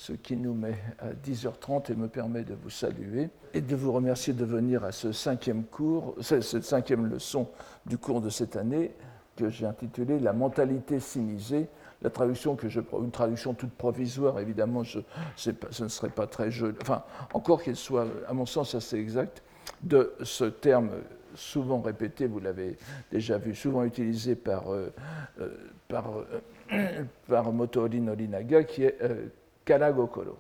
ce qui nous met à 10h30 et me permet de vous saluer et de vous remercier de venir à ce 5e cours, cette 5e leçon du cours de cette année que j'ai intitulée « La mentalité sinisée ». La traduction une traduction toute provisoire, évidemment, ce ne serait pas très joli, enfin, encore qu'elle soit, à mon sens, assez exacte, de ce terme souvent répété, vous l'avez déjà vu, souvent utilisé par Motoori Norinaga, qui est Karagokoro,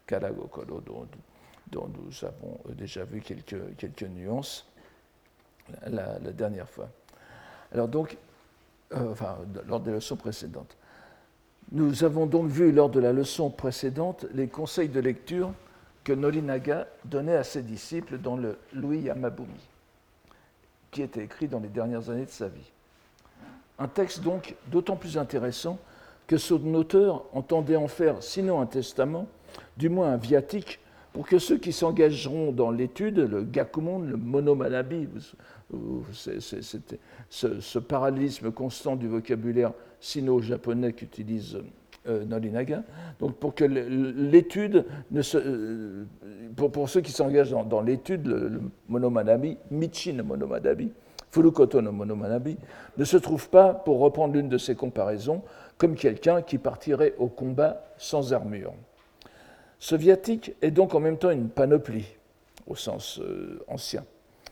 dont nous avons déjà vu quelques nuances la dernière fois. Alors donc, lors des leçons précédentes. Nous avons donc vu lors de la leçon précédente les conseils de lecture que Norinaga donnait à ses disciples dans le Louis Yamabumi, qui était écrit dans les dernières années de sa vie. Un texte donc d'autant plus intéressant que son auteur entendait en faire, sinon un testament, du moins un viatique, pour que ceux qui s'engageront dans l'étude, le gakumon, le monomanabi, ce parallélisme constant du vocabulaire sino-japonais qu'utilise Norinaga, donc pour que l'étude, pour ceux qui s'engagent dans l'étude, le monomanabi, Michi no monomanabi, Furukoto no monomanabi, ne se trouve pas, pour reprendre l'une de ces comparaisons, comme quelqu'un qui partirait au combat sans armure. Ce viatique est donc en même temps une panoplie, au sens ancien.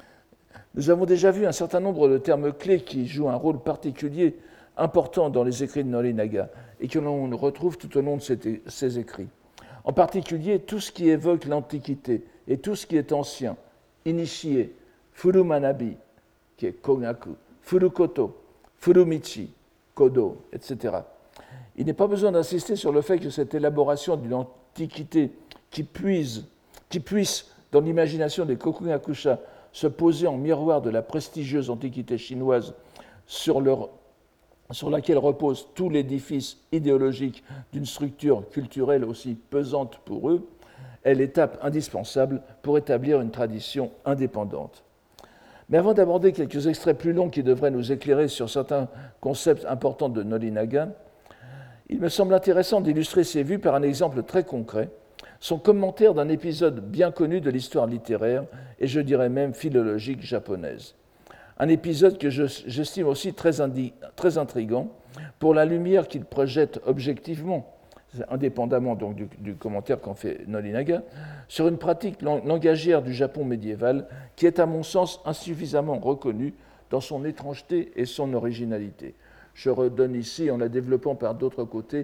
Nous avons déjà vu un certain nombre de termes clés qui jouent un rôle particulier important dans les écrits de Norinaga et que l'on retrouve tout au long de ces écrits. En particulier, tout ce qui évoque l'Antiquité et tout ce qui est ancien, initié, Furumanabi, qui est Kogaku, Furukoto, Furumichi, Kodo, etc. Il n'est pas besoin d'insister sur le fait que cette élaboration d'une antiquité qui puisse, dans l'imagination des Kokugakusha, se poser en miroir de la prestigieuse antiquité chinoise sur laquelle repose tout l'édifice idéologique d'une structure culturelle aussi pesante pour eux, est l'étape indispensable pour établir une tradition indépendante. Mais avant d'aborder quelques extraits plus longs qui devraient nous éclairer sur certains concepts importants de Norinaga, il me semble intéressant d'illustrer ces vues par un exemple très concret, son commentaire d'un épisode bien connu de l'histoire littéraire et je dirais même philologique japonaise. Un épisode que j'estime aussi très intriguant pour la lumière qu'il projette objectivement, indépendamment donc du commentaire qu'en fait Norinaga, sur une pratique langagière du Japon médiéval qui est à mon sens insuffisamment reconnue dans son étrangeté et son originalité. Je redonne ici, en la développant par d'autres côtés,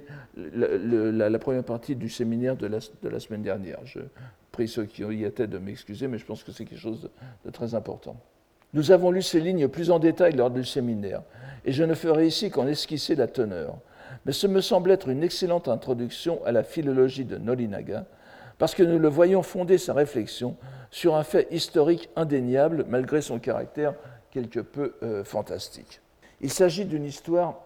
la première partie du séminaire de la semaine dernière. Je prie ceux qui y étaient de m'excuser, mais je pense que c'est quelque chose de très important. Nous avons lu ces lignes plus en détail lors du séminaire, et je ne ferai ici qu'en esquisser la teneur. Mais ce me semble être une excellente introduction à la philologie de Norinaga, parce que nous le voyons fonder sa réflexion sur un fait historique indéniable, malgré son caractère quelque peu fantastique. Il s'agit d'une histoire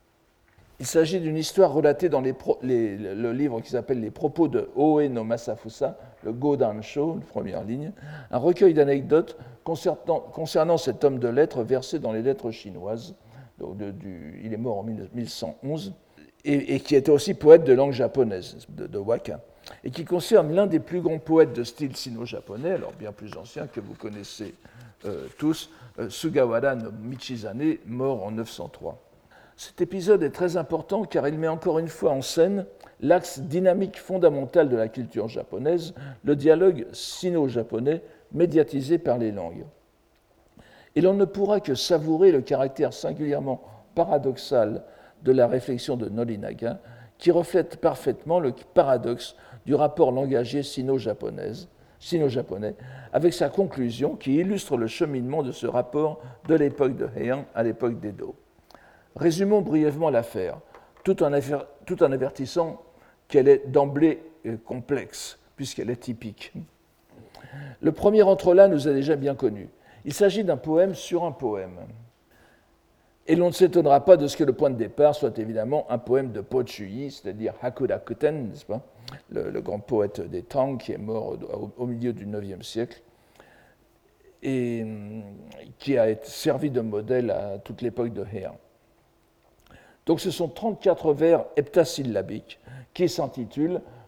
relatée dans le livre qui s'appelle Les propos de Oe no Masafusa, le Godansho, la première ligne, un recueil d'anecdotes concernant cet homme de lettres versé dans les lettres chinoises. Il est mort en 1111, et qui était aussi poète de langue japonaise, de waka, et qui concerne l'un des plus grands poètes de style sino-japonais, alors bien plus ancien que vous connaissez tous, Sugawara no Michizane, mort en 903. Cet épisode est très important car il met encore une fois en scène l'axe dynamique fondamental de la culture japonaise, le dialogue sino-japonais médiatisé par les langues. Et l'on ne pourra que savourer le caractère singulièrement paradoxal de la réflexion de Norinaga, qui reflète parfaitement le paradoxe du rapport langagier sino-japonais, avec sa conclusion qui illustre le cheminement de ce rapport de l'époque de Heian à l'époque d'Edo. Résumons brièvement l'affaire, tout en avertissant qu'elle est d'emblée complexe, puisqu'elle est typique. Le premier entrelac nous est déjà bien connu. Il s'agit d'un poème sur un poème. Et l'on ne s'étonnera pas de ce que le point de départ soit évidemment un poème de Pochuyi, c'est-à-dire Hakurakuten, n'est-ce pas, le grand poète des Tang qui est mort au milieu du IXe siècle et qui a servi de modèle à toute l'époque de Heian. Donc ce sont 34 vers heptasyllabiques qui s'intitulent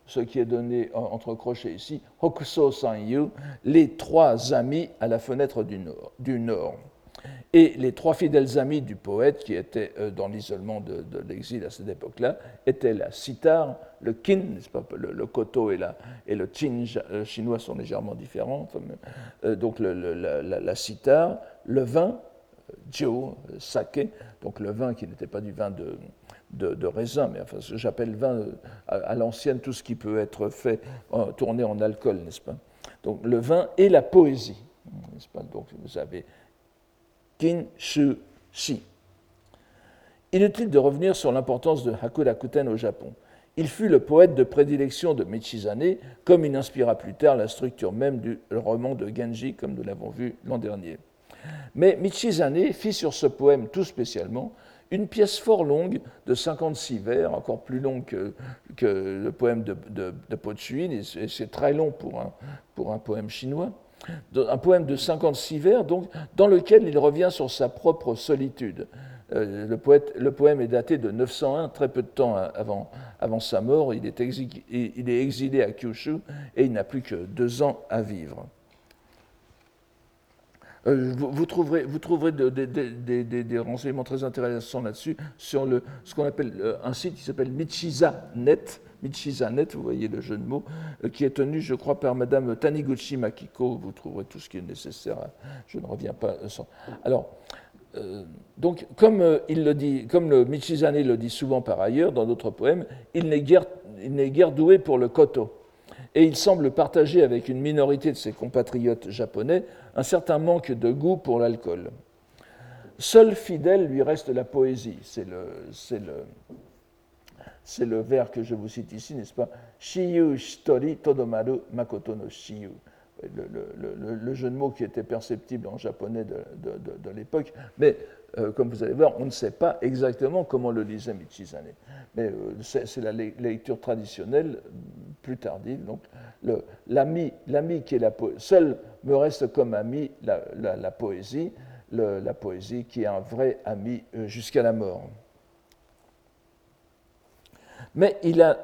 ce qui est donné entre crochets ici, Hokuso Sanyu, les trois amis à la fenêtre du nord. Et les trois fidèles amis du poète, qui étaient dans l'isolement de l'exil à cette époque-là, étaient la sitar, le kin, n'est-ce pas, le koto et le chin chinois sont légèrement différents, donc la sitar, le vin, jiu, sake, donc le vin qui n'était pas du vin de raisin, mais enfin, j'appelle vin à l'ancienne tout ce qui peut être fait, tourné en alcool, n'est-ce pas? Donc le vin et la poésie, n'est-ce pas? Donc vous avez Kin, Shu, Shi. Inutile de revenir sur l'importance de Hakurakuten au Japon. Il fut le poète de prédilection de Michizane, comme il inspira plus tard la structure même du roman de Genji, comme nous l'avons vu l'an dernier. Mais Michizane fit sur ce poème tout spécialement une pièce fort longue de 56 vers, encore plus longue que le poème de Pochuin, et c'est très long pour un poème chinois. Un poème de 56 vers, donc, dans lequel il revient sur sa propre solitude. Le poème est daté de 901, très peu de temps avant sa mort. Il est exilé à Kyushu et il n'a plus que 2 ans à vivre. Vous trouverez des renseignements très intéressants là-dessus sur ce qu'on appelle un site qui s'appelle Michiza.net. Michiza.net, vous voyez le jeu de mots, qui est tenu, je crois, par Madame Taniguchi Makiko. Vous trouverez tout ce qui est nécessaire. Je ne reviens pas sans. Alors, donc, comme le Michizane le dit souvent par ailleurs dans d'autres poèmes, il n'est guère doué pour le koto. Et il semble partager avec une minorité de ses compatriotes japonais un certain manque de goût pour l'alcool. Seul fidèle lui reste la poésie. C'est le vers que je vous cite ici, n'est-ce pas? Shiyu shitori todomaru makoto no shiyu. Le jeu de mots qui était perceptible en japonais de l'époque. Mais comme vous allez voir, on ne sait pas exactement comment le lisait Michizane. Mais c'est la lecture traditionnelle plus tardive. Donc, l'ami qui est la poésie. Seul me reste comme ami la poésie, la poésie qui est un vrai ami jusqu'à la mort. Mais il a,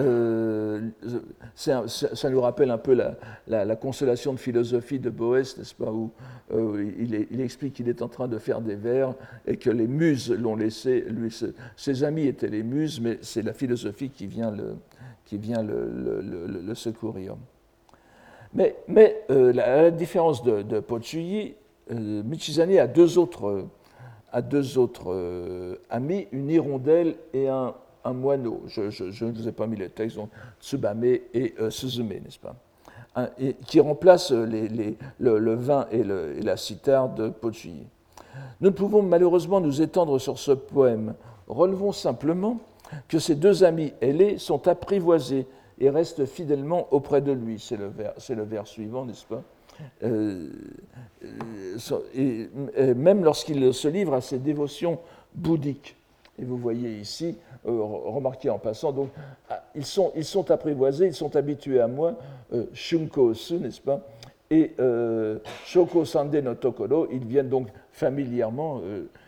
ça nous rappelle un peu la consolation de philosophie de Boès, n'est-ce pas, où il explique qu'il est en train de faire des vers et que les muses l'ont laissé. Ses amis étaient les muses, mais c'est la philosophie qui vient le secourir. Mais à la différence de Pochuyi, Michizane a deux autres amis, une hirondelle et un moineau. Je ne vous ai pas mis le texte, donc Tsubame et Suzume, n'est-ce pas, et qui remplacent le vin et la cithare de Pochuyi. Nous ne pouvons malheureusement nous étendre sur ce poème. Relevons simplement que ces deux amis ailés sont apprivoisés et restent fidèlement auprès de lui. C'est le vers suivant, n'est-ce pas? Et même lorsqu'il se livre à ses dévotions bouddhiques. Et vous voyez ici, remarquez en passant, donc, ils sont apprivoisés, ils sont habitués à moi, Shunko Su, n'est-ce pas? Et Shoko Sande no Tokoro, ils viennent donc familièrement,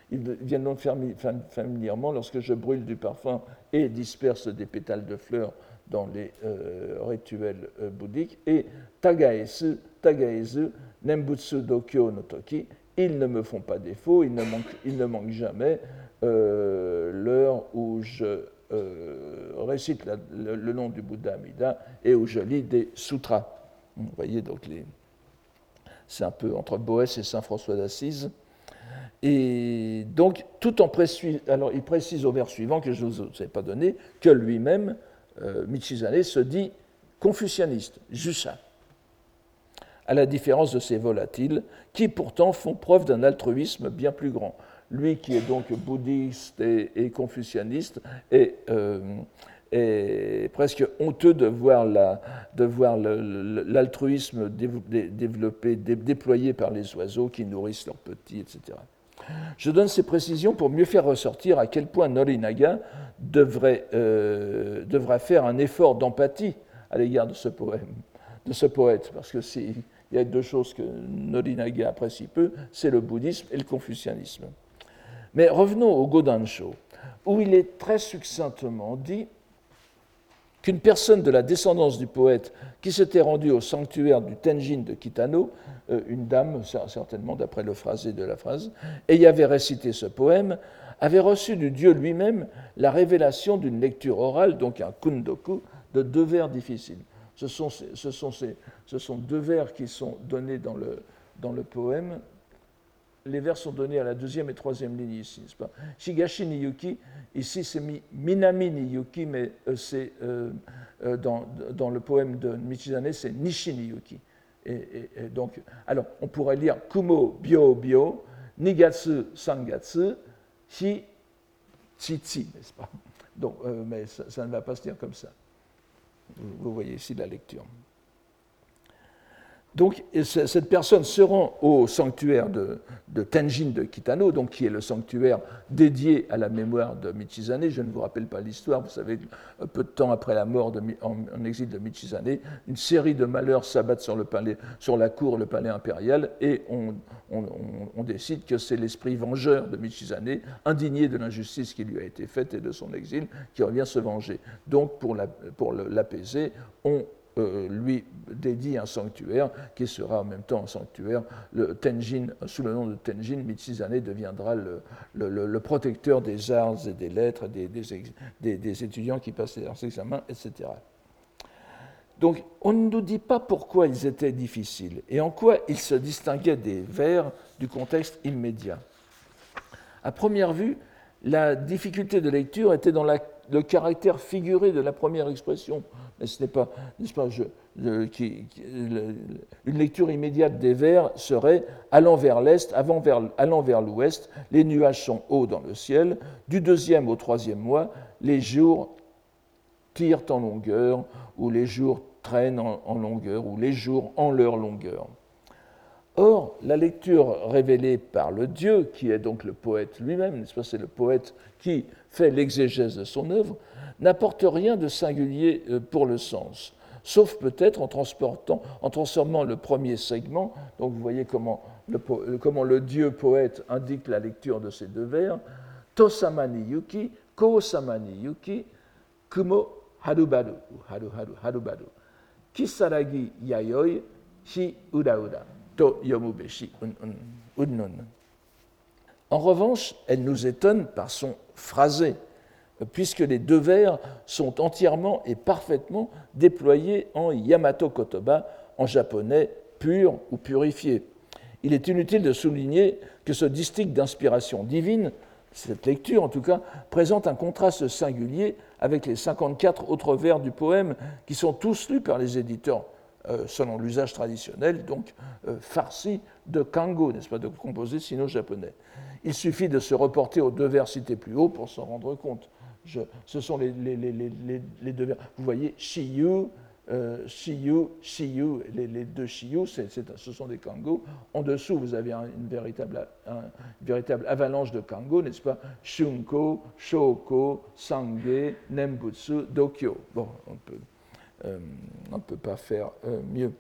lorsque je brûle du parfum et disperse des pétales de fleurs dans les rituels bouddhiques. Et Tagaesu, Nembutsu Dokyo no Toki, ils ne me font pas défaut, ils ne manquent jamais. L'heure où je récite le nom du Bouddha Amida et où je lis des sutras. Vous voyez, donc c'est un peu entre Boès et Saint François d'Assise. Et donc, alors il précise au vers suivant, que je ne vous ai pas donné, que lui-même, Michizane, se dit confucianiste, Jusha, à la différence de ces volatiles, qui pourtant font preuve d'un altruisme bien plus grand. Lui qui est donc bouddhiste et confucianiste est presque honteux de voir l'altruisme déployé par les oiseaux qui nourrissent leurs petits, etc. Je donne ces précisions pour mieux faire ressortir à quel point Norinaga devrait faire un effort d'empathie à l'égard de ce poète, parce que il y a deux choses que Norinaga apprécie peu, c'est le bouddhisme et le confucianisme. Mais revenons au Godansho, où il est très succinctement dit qu'une personne de la descendance du poète qui s'était rendue au sanctuaire du Tenjin de Kitano, une dame certainement d'après le phrasé de la phrase, et y avait récité ce poème, avait reçu du Dieu lui-même la révélation d'une lecture orale, donc un kundoku, de 2 vers difficiles. Ce sont 2 vers qui sont donnés dans le poème. Les vers sont donnés à la 2e et 3e ligne ici, n'est-ce pas? Shigashi ni Yuki, ici c'est Minami ni Yuki, mais c'est dans le poème de Michizane, c'est Nishi ni Yuki. Et donc, alors, on pourrait lire Kumo Bio Bio, Nigatsu Sangatsu, Hi Chichi, n'est-ce pas? Donc, mais ça ne va pas se dire comme ça. Vous voyez ici la lecture. Donc, cette personne se rend au sanctuaire de Tenjin de Kitano, donc, qui est le sanctuaire dédié à la mémoire de Michizane. Je ne vous rappelle pas l'histoire, vous savez, peu de temps après la mort en exil de Michizane, une série de malheurs s'abattent sur la cour, le palais impérial, et on décide que c'est l'esprit vengeur de Michizane, indigné de l'injustice qui lui a été faite et de son exil, qui revient se venger. Donc, pour l'apaiser, on lui dédie un sanctuaire qui sera en même temps un sanctuaire. Le Tenjin, sous le nom de Tenjin, Michizane deviendra le protecteur des arts et des lettres, des étudiants qui passent leurs examens, etc. Donc, on ne nous dit pas pourquoi ils étaient difficiles et en quoi ils se distinguaient des vers du contexte immédiat. À première vue, la difficulté de lecture était dans le caractère figuré de la première expression. Mais ce n'est pas, une lecture immédiate des vers serait allant vers l'est, allant vers l'ouest, les nuages sont hauts dans le ciel, du 2e au 3e mois, les jours tirent en longueur, ou les jours traînent en longueur, ou les jours en leur longueur. Or, la lecture révélée par le Dieu, qui est donc le poète lui-même, n'est-ce pas, c'est le poète qui fait l'exégèse de son œuvre, n'apporte rien de singulier pour le sens, sauf peut-être en transformant le premier segment. Donc vous voyez comment le Dieu poète indique la lecture de ces 2 vers. Tosama ni yuki, ko-sama ni yuki, kumo harubaru, harubaru. Kisaragi yayoi, shi ura-ura. En revanche, elle nous étonne par son phrasé, puisque les 2 vers sont entièrement et parfaitement déployés en Yamato Kotoba, en japonais pur ou purifié. Il est inutile de souligner que ce distique d'inspiration divine, cette lecture en tout cas, présente un contraste singulier avec les 54 autres vers du poème qui sont tous lus par les éditeurs selon l'usage traditionnel, donc farci de kango, n'est-ce pas, de composés sino-japonais. Il suffit de se reporter aux 2 vers cités plus haut pour s'en rendre compte. Ce sont les 2 vers. Vous voyez, shiyu, shiyu, shiyu, les 2 shiyu, ce sont des kango. En dessous, vous avez une véritable avalanche de kango, n'est-ce pas? Shunko, shoko, sange, nembutsu, dokyo. Bon, on ne peut pas faire mieux.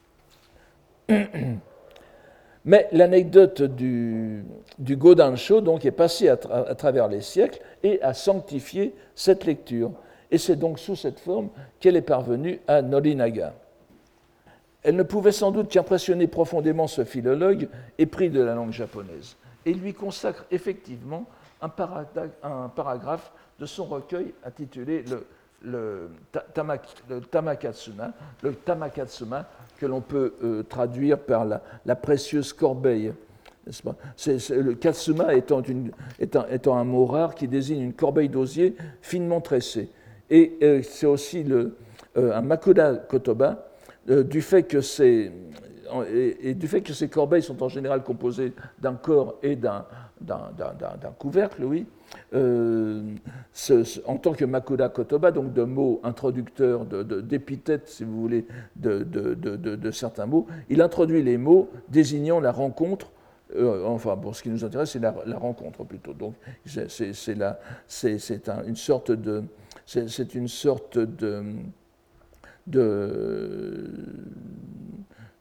Mais l'anecdote du Godansho donc, est passée à travers les siècles et a sanctifié cette lecture. Et c'est donc sous cette forme qu'elle est parvenue à Norinaga. Elle ne pouvait sans doute qu'impressionner profondément ce philologue épris de la langue japonaise. Et il lui consacre effectivement un paragraphe de son recueil intitulé le Tamakatsuma, que l'on peut traduire par la précieuse corbeille. N'est-ce pas? Le katsuma étant un mot rare qui désigne une corbeille d'osier finement tressée. Et c'est aussi un makoda kotoba, du fait que ces corbeilles sont en général composées d'un corps et d'un couvercle, oui. En tant que makoda kotoba, donc de mots introducteurs, d'épithètes, si vous voulez, de certains mots, il introduit les mots désignant la rencontre. Enfin, bon, ce qui nous intéresse, c'est la rencontre plutôt. Donc, c'est une sorte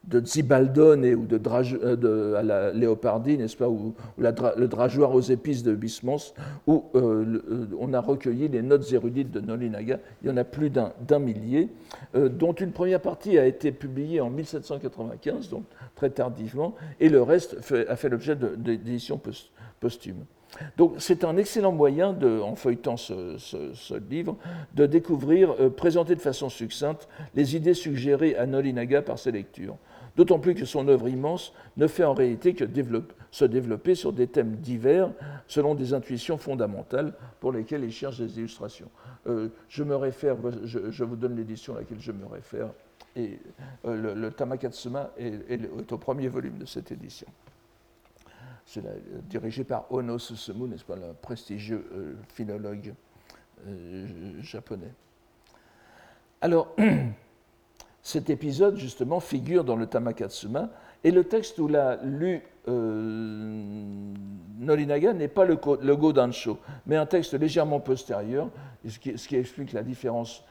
de Zibaldone ou à la Léopardi, n'est-ce pas, ou le drageoir aux épices de Huysmans, où on a recueilli les notes érudites de Nolinaga. Il y en a plus d'un millier, dont une première partie a été publiée en 1795, donc très tardivement, et le reste a fait l'objet d'éditions posthumes. Donc c'est un excellent moyen, en feuilletant ce livre, de découvrir, présenter de façon succincte les idées suggérées à Nolinaga par ses lectures. D'autant plus que son œuvre immense ne fait en réalité que se développer sur des thèmes divers selon des intuitions fondamentales pour lesquelles il cherche des illustrations. Je vous donne l'édition à laquelle je me réfère, et le Tamakatsuma est au premier volume de cette édition. C'est dirigé par Ono Susumu, n'est-ce pas, le prestigieux philologue japonais. Alors, cet épisode, justement, figure dans le Tamakatsuma, et le texte où l'a lu Nolinaga n'est pas le Godansho, mais un texte légèrement postérieur, ce qui explique la différence,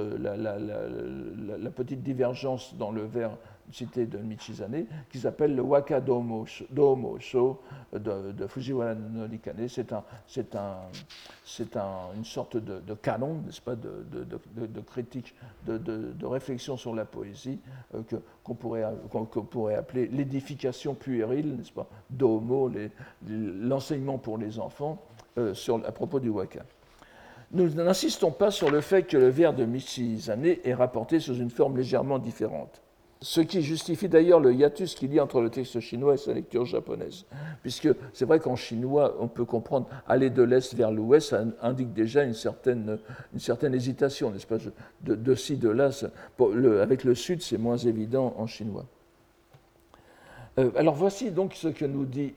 la petite divergence dans le vers cité de Michizane, qui s'appelle le Waka Domo Sho de Fujiwara no Nikane. C'est une sorte de canon, n'est-ce pas, de critique, de réflexion sur la poésie, qu'on pourrait appeler l'édification puérile, n'est-ce pas, Domo, l'enseignement pour les enfants, à propos du Waka. Nous n'insistons pas sur le fait que le vers de Michizane est rapporté sous une forme légèrement différente. Ce qui justifie d'ailleurs le hiatus qu'il y a entre le texte chinois et sa lecture japonaise. Puisque c'est vrai qu'en chinois, on peut comprendre aller de l'est vers l'ouest, ça indique déjà une certaine hésitation, n'est-ce pas, de ci, de là. Avec le sud, c'est moins évident en chinois. Alors voici donc ce que nous dit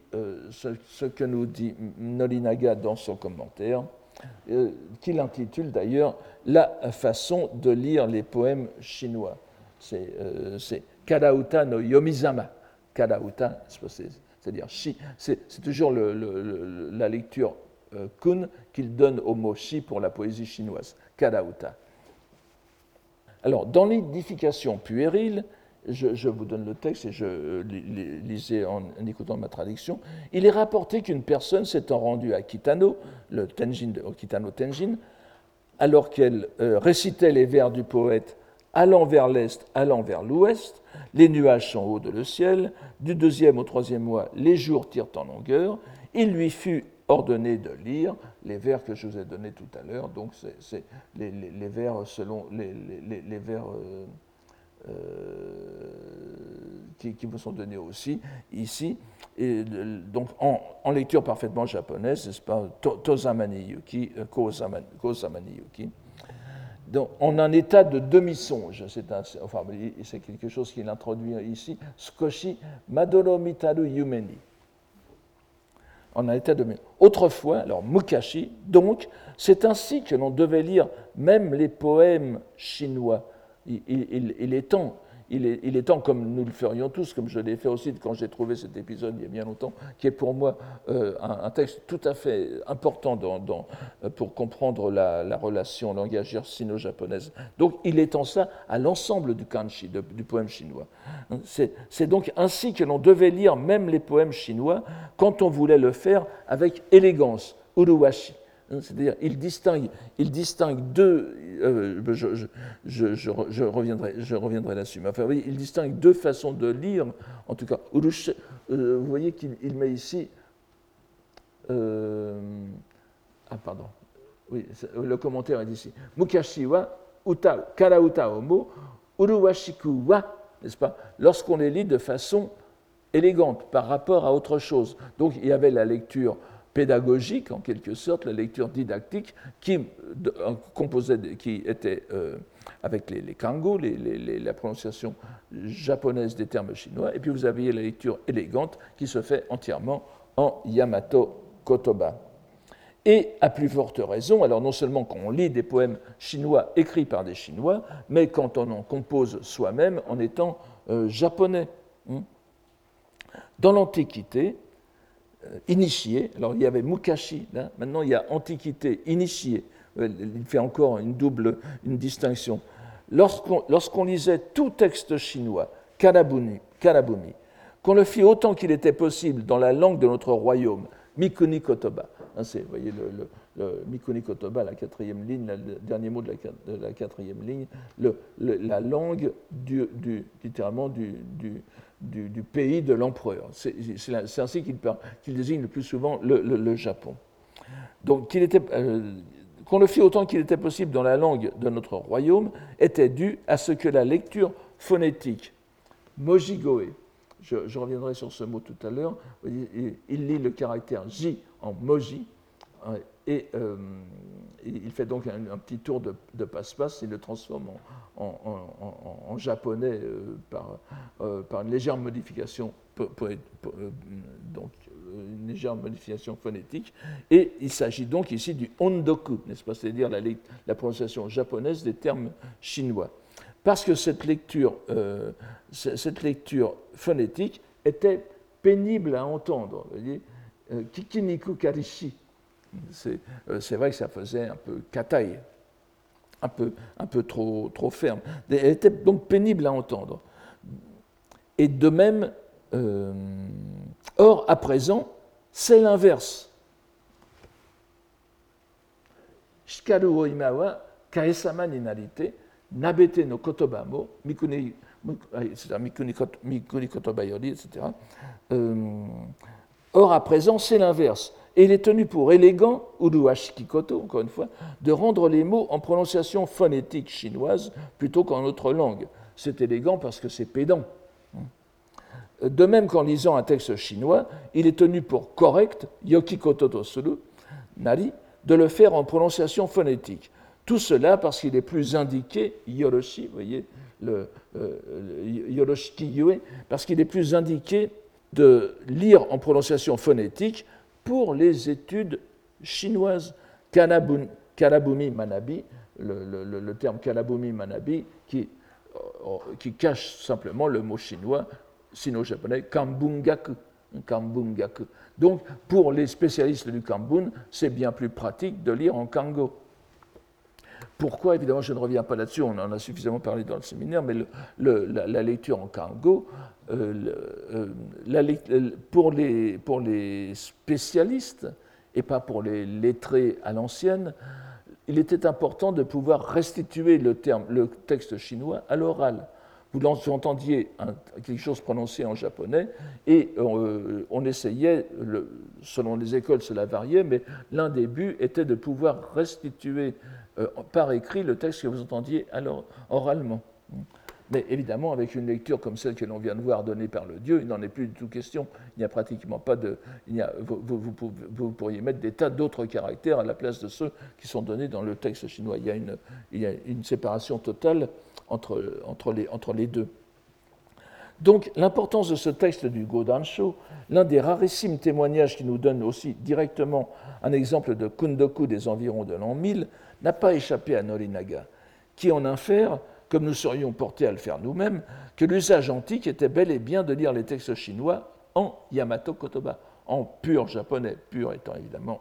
Nolinaga dans son commentaire, qu'il intitule d'ailleurs « La façon de lire les poèmes chinois ». C'est Kadauta no Yomizama. Kadauta, c'est-à-dire shi. C'est toujours la lecture kun qu'il donne au mot shi pour la poésie chinoise. Kadauta. Alors, dans l'édification puérile, je vous donne le texte et je lisais en écoutant ma traduction. Il est rapporté qu'une personne s'étant rendue à Kitano, le Tenjin, au Kitano Tenjin, alors qu'elle récitait les vers du poète allant vers l'est, allant vers l'ouest, les nuages sont hauts de le ciel, du 2e au 3e mois, les jours tirent en longueur, il lui fut ordonné de lire les vers que je vous ai donnés tout à l'heure, donc c'est les vers selon les vers qui vous sont donnés aussi ici, et donc en lecture parfaitement japonaise, n'est-ce pas, Tozamani Yuki, Kozamani Yuki. Donc, en un état de demi-songe, c'est quelque chose qu'il introduit ici, Skoshi Madoro Mitaru Yumeni. En un état de demi-songe. Autrefois, alors Mukashi, donc, c'est ainsi que l'on devait lire même les poèmes chinois. Il est temps, comme nous le ferions tous, comme je l'ai fait aussi quand j'ai trouvé cet épisode il y a bien longtemps, qui est pour moi un texte tout à fait important pour comprendre la relation langagière sino-japonaise. Donc il étend ça à l'ensemble du kanji, du poème chinois. C'est donc ainsi que l'on devait lire même les poèmes chinois quand on voulait le faire avec élégance, uruwashi. C'est-à-dire, il distingue deux. Je reviendrai là-dessus. Mais enfin, oui, il distingue deux façons de lire. En tout cas, vous voyez qu'il met ici. Pardon. Oui, le commentaire est ici. Mukashi wa uta karauta omo uruwashiku wa, n'est-ce pas? Lorsqu'on les lit de façon élégante par rapport à autre chose. Donc, il y avait la lecture pédagogique, en quelque sorte, la lecture didactique qui était avec les kango, la prononciation japonaise des termes chinois, et puis vous aviez la lecture élégante qui se fait entièrement en Yamato Kotoba. Et à plus forte raison, alors non seulement quand on lit des poèmes chinois écrits par des Chinois, mais quand on en compose soi-même en étant japonais. Dans l'Antiquité, initié, alors il y avait Mukashi, là, maintenant il y a Antiquité, initié, il fait encore une distinction. Lorsqu'on lisait tout texte chinois, Kanabuni, Kanabumi. Qu'on le fit autant qu'il était possible dans la langue de notre royaume, Mikuni Kotoba. Hein, vous voyez le Mikuni Kotoba, la quatrième ligne, le dernier mot de la quatrième ligne, la langue littéralement du pays de l'empereur. C'est ainsi qu'il désigne le plus souvent le Japon. Donc, qu'on le fit autant qu'il était possible dans la langue de notre royaume était dû à ce que la lecture phonétique, mojigoe, je reviendrai sur ce mot tout à l'heure, il lit le caractère J en moji, et il fait donc un petit tour de passe-passe, il le transforme en japonais par une légère modification, donc une légère modification phonétique, et il s'agit donc ici du hondoku, n'est-ce pas, c'est-à-dire la prononciation japonaise des termes chinois. Parce que cette lecture phonétique était pénible à entendre. Vous voyez, Kikiniku Karishi, c'est vrai que ça faisait un peu kataï, un peu trop ferme. Elle était donc pénible à entendre. Et de même, or, à présent, c'est l'inverse. Shikaru o ima wa kae-sama ni narite, nabete no kotoba mo, mikuni kotoba yori, etc. Or, à présent, c'est l'inverse. Et il est tenu pour élégant, uruashiki koto, encore une fois, de rendre les mots en prononciation phonétique chinoise plutôt qu'en autre langue. C'est élégant parce que c'est pédant. De même qu'en lisant un texte chinois, il est tenu pour correct, yokikoto to suru, nari, de le faire en prononciation phonétique. Tout cela parce qu'il est plus indiqué, yoroshi, vous voyez, yoroshiki yue, parce qu'il est plus indiqué de lire en prononciation phonétique pour les études chinoises. Kanabumi Manabi, le terme Kanabumi Manabi, qui cache simplement le mot chinois, sino-japonais, Kambungaku. Donc, pour les spécialistes du Kambun, c'est bien plus pratique de lire en kango. Pourquoi? Évidemment, je ne reviens pas là-dessus, on en a suffisamment parlé dans le séminaire, mais la lecture en kango, pour les spécialistes, et pas pour les lettrés à l'ancienne, il était important de pouvoir restituer le texte chinois à l'oral. Vous entendiez quelque chose prononcé en japonais et on essayait, selon les écoles cela variait, mais l'un des buts était de pouvoir restituer par écrit le texte que vous entendiez alors oralement. Mais évidemment, avec une lecture comme celle que l'on vient de voir donnée par le Dieu, il n'en est plus du tout question. Il n'y a pratiquement pas de... vous pourriez mettre des tas d'autres caractères à la place de ceux qui sont donnés dans le texte chinois. Il y a une séparation totale entre les deux. Donc, l'importance de ce texte du Godansho, l'un des rarissimes témoignages qui nous donne aussi directement un exemple de kundoku des environs de l'an 1000, n'a pas échappé à Norinaga, qui en infère, comme nous serions portés à le faire nous-mêmes, que l'usage antique était bel et bien de lire les textes chinois en Yamato Kotoba, en pur japonais, pur étant évidemment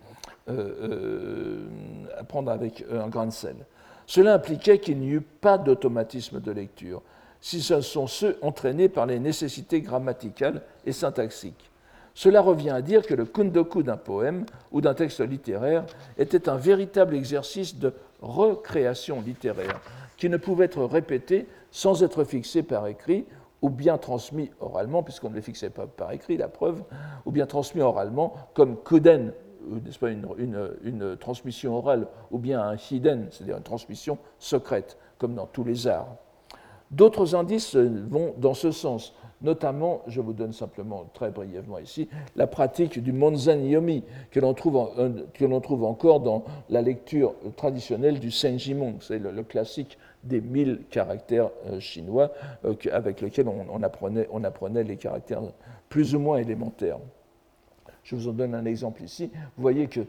à prendre avec un grain de sel. Cela impliquait qu'il n'y eut pas d'automatisme de lecture, si ce sont ceux entraînés par les nécessités grammaticales et syntaxiques. Cela revient à dire que le kundoku d'un poème ou d'un texte littéraire était un véritable exercice de recréation littéraire, qui ne pouvait être répété sans être fixé par écrit, ou bien transmis oralement, puisqu'on ne le fixait pas par écrit, la preuve, ou bien transmis oralement comme kuden, n'est-ce pas, une transmission orale, ou bien un hiden, c'est-à-dire une transmission secrète, comme dans tous les arts. D'autres indices vont dans ce sens, notamment, je vous donne simplement très brièvement ici, la pratique du Monzen Yomi, que l'on trouve encore dans la lecture traditionnelle du Senjimon, c'est le classique des 1000 caractères chinois avec lesquels on apprenait les caractères plus ou moins élémentaires. Je vous en donne un exemple ici. Vous voyez que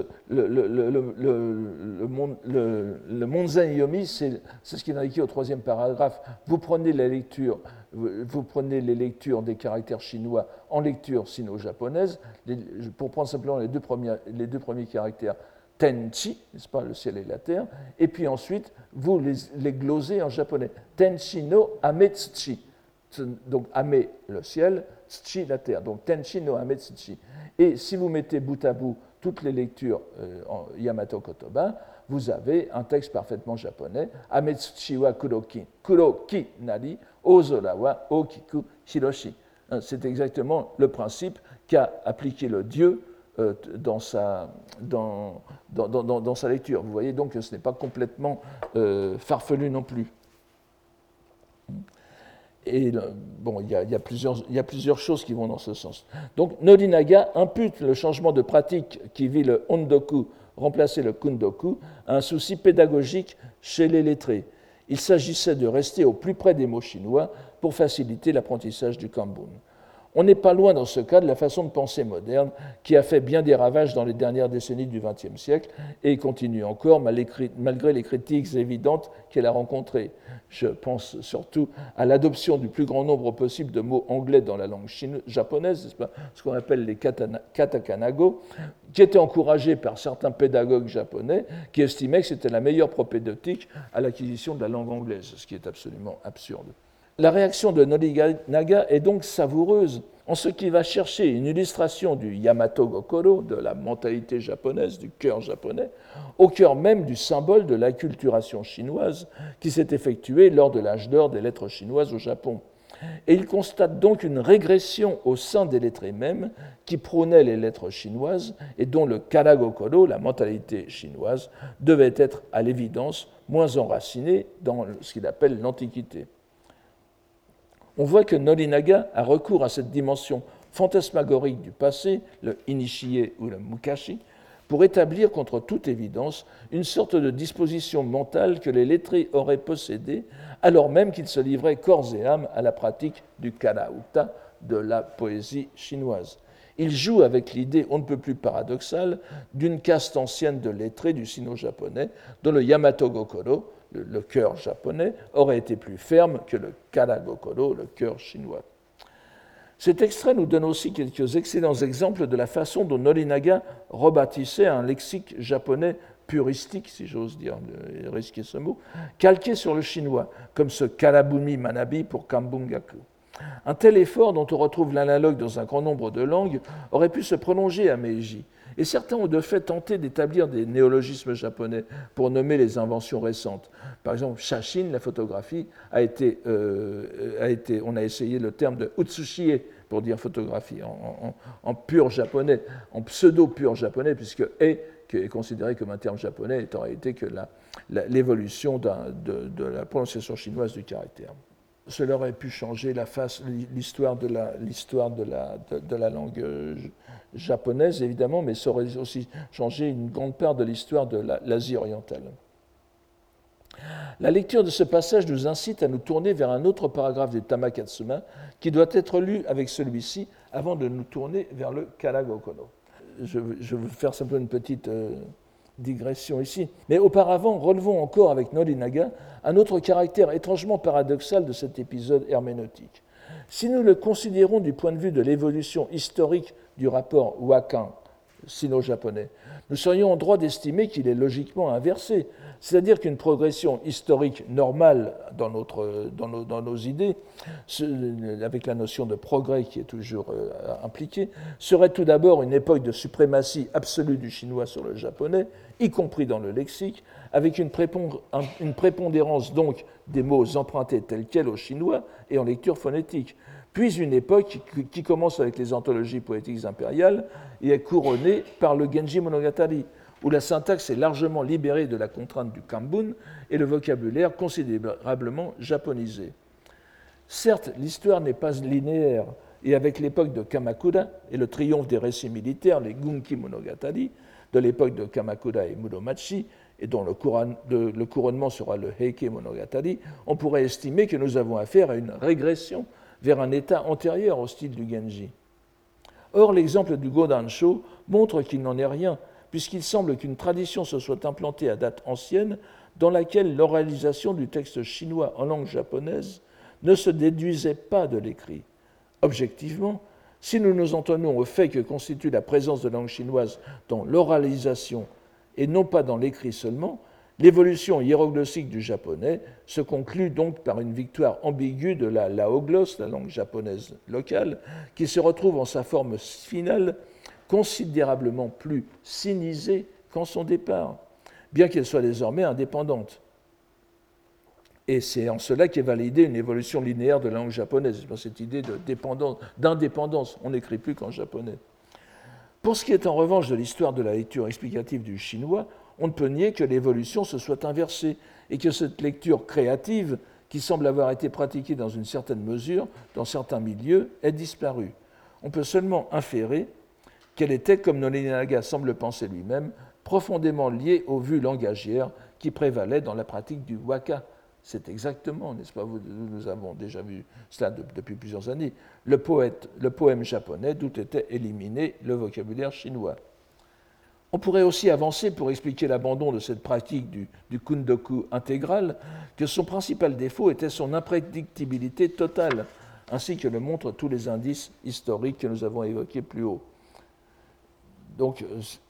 le Monzen Yomi, c'est ce qui est indiqué au troisième paragraphe. Vous prenez les lectures des caractères chinois en lecture sino-japonaise. Pour prendre simplement les deux premiers caractères, Tenchi, n'est-ce pas, le ciel et la terre, et puis ensuite, vous les glosez en japonais. Tenchi no Ametsuchi. donc ame le ciel, tsuchi la terre, donc tenchi no ame tsuchi. Et si vous mettez bout à bout toutes les lectures en Yamato Kotoba, vous avez un texte parfaitement japonais, ame tsuchi wa kuroki nari, ozora wa okiku hiroshi. C'est exactement le principe qu'a appliqué le dieu dans sa lecture. Vous voyez donc que ce n'est pas complètement farfelu non plus. Et bon, il y a plusieurs choses qui vont dans ce sens. Donc Norinaga impute le changement de pratique qui vit le hondoku remplacer le kundoku à un souci pédagogique chez les lettrés. Il s'agissait de rester au plus près des mots chinois pour faciliter l'apprentissage du Kambun. On n'est pas loin dans ce cas de la façon de penser moderne qui a fait bien des ravages dans les dernières décennies du XXe siècle et continue encore malgré les critiques évidentes qu'elle a rencontrées. Je pense surtout à l'adoption du plus grand nombre possible de mots anglais dans la langue japonaise, n'est-ce pas, ce qu'on appelle les katakanago, qui était encouragé par certains pédagogues japonais qui estimaient que c'était la meilleure propédeutique à l'acquisition de la langue anglaise, ce qui est absolument absurde. La réaction de Norinaga est donc savoureuse en ce qu'il va chercher une illustration du Yamato Gokoro, de la mentalité japonaise, du cœur japonais, au cœur même du symbole de l'acculturation chinoise qui s'est effectuée lors de l'âge d'or des lettres chinoises au Japon. Et il constate donc une régression au sein des lettrés mêmes qui prônaient les lettres chinoises et dont le kara gokoro, la mentalité chinoise, devait être à l'évidence moins enracinée dans ce qu'il appelle l'Antiquité. On voit que Norinaga a recours à cette dimension fantasmagorique du passé, le inishie ou le mukashi, pour établir contre toute évidence une sorte de disposition mentale que les lettrés auraient possédée, alors même qu'ils se livraient corps et âme à la pratique du kara-uta, de la poésie chinoise. Il joue avec l'idée on ne peut plus paradoxale d'une caste ancienne de lettrés du sino-japonais, dont le Yamato Gokoro, le cœur japonais, aurait été plus ferme que le kara gokoro, le cœur chinois. Cet extrait nous donne aussi quelques excellents exemples de la façon dont Norinaga rebâtissait un lexique japonais puristique, si j'ose dire, risquer ce mot, calqué sur le chinois, comme ce karabumi manabi pour Kambungaku. Un tel effort, dont on retrouve l'analogue dans un grand nombre de langues, aurait pu se prolonger à Meiji. Et certains ont de fait tenté d'établir des néologismes japonais pour nommer les inventions récentes. Par exemple, shashin, la photographie, on a essayé le terme de utsushie pour dire photographie en pur japonais, en pseudo-pur japonais, puisque est considéré comme un terme japonais, est en réalité que l'évolution de la prononciation chinoise du caractère. Cela aurait pu changer l'histoire de la langue japonaise, évidemment, mais ça aurait aussi changé une grande part de l'histoire de l'Asie orientale. La lecture de ce passage nous incite à nous tourner vers un autre paragraphe du Tamakatsuma qui doit être lu avec celui-ci avant de nous tourner vers le kara gokoro. Je vais faire simplement une petite digression ici. Mais auparavant, relevons encore avec Norinaga un autre caractère étrangement paradoxal de cet épisode herméneutique. Si nous le considérons du point de vue de l'évolution historique du rapport wakan sino-japonais, nous serions en droit d'estimer qu'il est logiquement inversé, c'est-à-dire qu'une progression historique normale dans nos idées, avec la notion de progrès qui est toujours impliquée, serait tout d'abord une époque de suprématie absolue du chinois sur le japonais, y compris dans le lexique, avec une prépondérance donc des mots empruntés tels quels au chinois et en lecture phonétique, puis une époque qui commence avec les anthologies poétiques impériales et est couronnée par le Genji Monogatari, où la syntaxe est largement libérée de la contrainte du Kambun et le vocabulaire considérablement japonisé. Certes, l'histoire n'est pas linéaire, et avec l'époque de Kamakura et le triomphe des récits militaires, les Gunki Monogatari, de l'époque de Kamakura et Muromachi, et dont le couronnement sera le Heike Monogatari, on pourrait estimer que nous avons affaire à une régression vers un état antérieur au style du Genji. Or, l'exemple du Godansho montre qu'il n'en est rien, puisqu'il semble qu'une tradition se soit implantée à date ancienne dans laquelle l'oralisation du texte chinois en langue japonaise ne se déduisait pas de l'écrit. Objectivement, si nous nous en tenons au fait que constitue la présence de langue chinoise dans l'oralisation et non pas dans l'écrit seulement, L'évolution hiéroglossique du japonais se conclut donc par une victoire ambiguë de la laoglosse, la langue japonaise locale, qui se retrouve en sa forme finale considérablement plus sinisée qu'en son départ, bien qu'elle soit désormais indépendante. Et c'est en cela qu'est validée une évolution linéaire de la langue japonaise, cette idée d'indépendance. On n'écrit plus qu'en japonais. Pour ce qui est en revanche de l'histoire de la lecture explicative du chinois, on ne peut nier que l'évolution se soit inversée et que cette lecture créative, qui semble avoir été pratiquée dans une certaine mesure, dans certains milieux, ait disparu. On peut seulement inférer qu'elle était, comme Nolinaga semble penser lui-même, profondément liée aux vues langagières qui prévalaient dans la pratique du waka. C'est exactement, n'est-ce pas, nous avons déjà vu cela depuis plusieurs années, le poème japonais d'où était éliminé le vocabulaire chinois. On pourrait aussi avancer pour expliquer l'abandon de cette pratique du kundoku intégral que son principal défaut était son imprédictibilité totale, ainsi que le montrent tous les indices historiques que nous avons évoqués plus haut. Donc,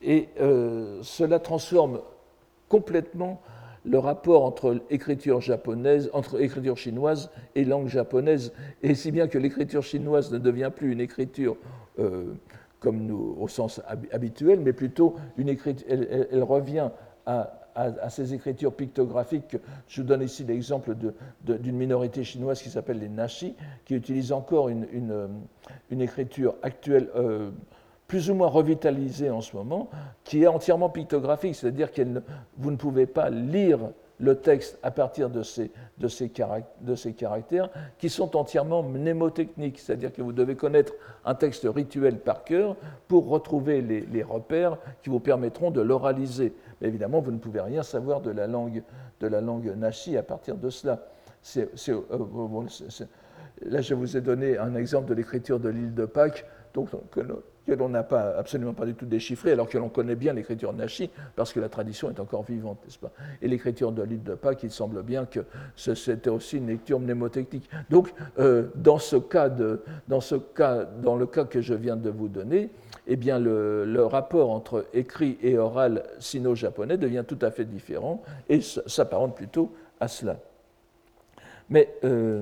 cela transforme complètement le rapport entre écriture chinoise et langue japonaise, et si bien que l'écriture chinoise ne devient plus une écriture comme nous, au sens habituel, mais plutôt elle revient à ces écritures pictographiques. Je vous donne ici l'exemple d'une minorité chinoise qui s'appelle les Nashi, qui utilise encore une écriture actuelle plus ou moins revitalisée en ce moment, qui est entièrement pictographique, c'est-à-dire que vous ne pouvez pas lire le texte à partir de ces caractères qui sont entièrement mnémotechniques, c'est-à-dire que vous devez connaître un texte rituel par cœur pour retrouver les repères qui vous permettront de l'oraliser. Mais évidemment, vous ne pouvez rien savoir de la langue Nashi à partir de cela. Là, je vous ai donné un exemple de l'écriture de l'île de Pâques, donc, que l'on n'a absolument pas du tout déchiffré, alors que l'on connaît bien l'écriture Nashi, parce que la tradition est encore vivante, n'est-ce pas? Et l'écriture de l'île de Pâques, il semble bien que c'était aussi une lecture mnémotechnique. Donc, dans le cas que je viens de vous donner, eh bien, le rapport entre écrit et oral sino-japonais devient tout à fait différent et s'apparente plutôt à cela. Mais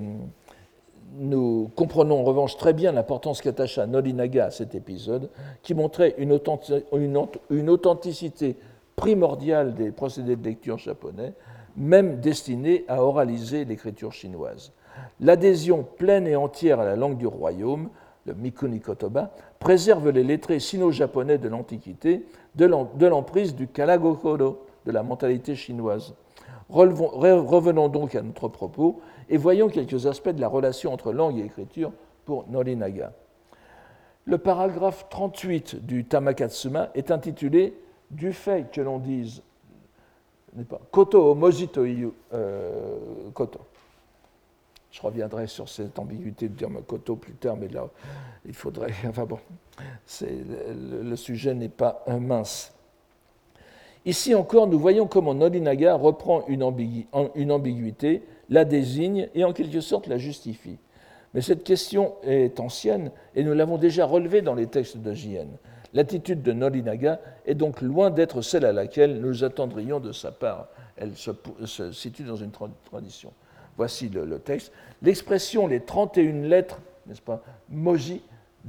nous comprenons en revanche très bien l'importance qu'attacha Nolinaga à cet épisode, qui montrait une authenticité primordiale des procédés de lecture japonais, même destinés à oraliser l'écriture chinoise. L'adhésion pleine et entière à la langue du royaume, le Mikuni Kotoba, préserve les lettrés sino-japonais de l'Antiquité de l'emprise du Kalagokoro, de la mentalité chinoise. Revenons donc à notre propos et voyons quelques aspects de la relation entre langue et écriture pour Nolinaga. Le paragraphe 38 du Tamakatsuma est intitulé « Du fait que l'on dise Koto o moji to iu koto ». Je reviendrai sur cette ambiguïté de terme koto plus tard, mais là, il faudrait... Enfin bon, le sujet n'est pas mince. Ici encore, nous voyons comment Nolinaga reprend une ambiguïté, la désigne et en quelque sorte la justifie. Mais cette question est ancienne et nous l'avons déjà relevée dans les textes de J.N. L'attitude de Nolinaga est donc loin d'être celle à laquelle nous attendrions de sa part. Elle se situe dans une tradition. Voici le texte. L'expression les 31 lettres, n'est-ce pas, moji,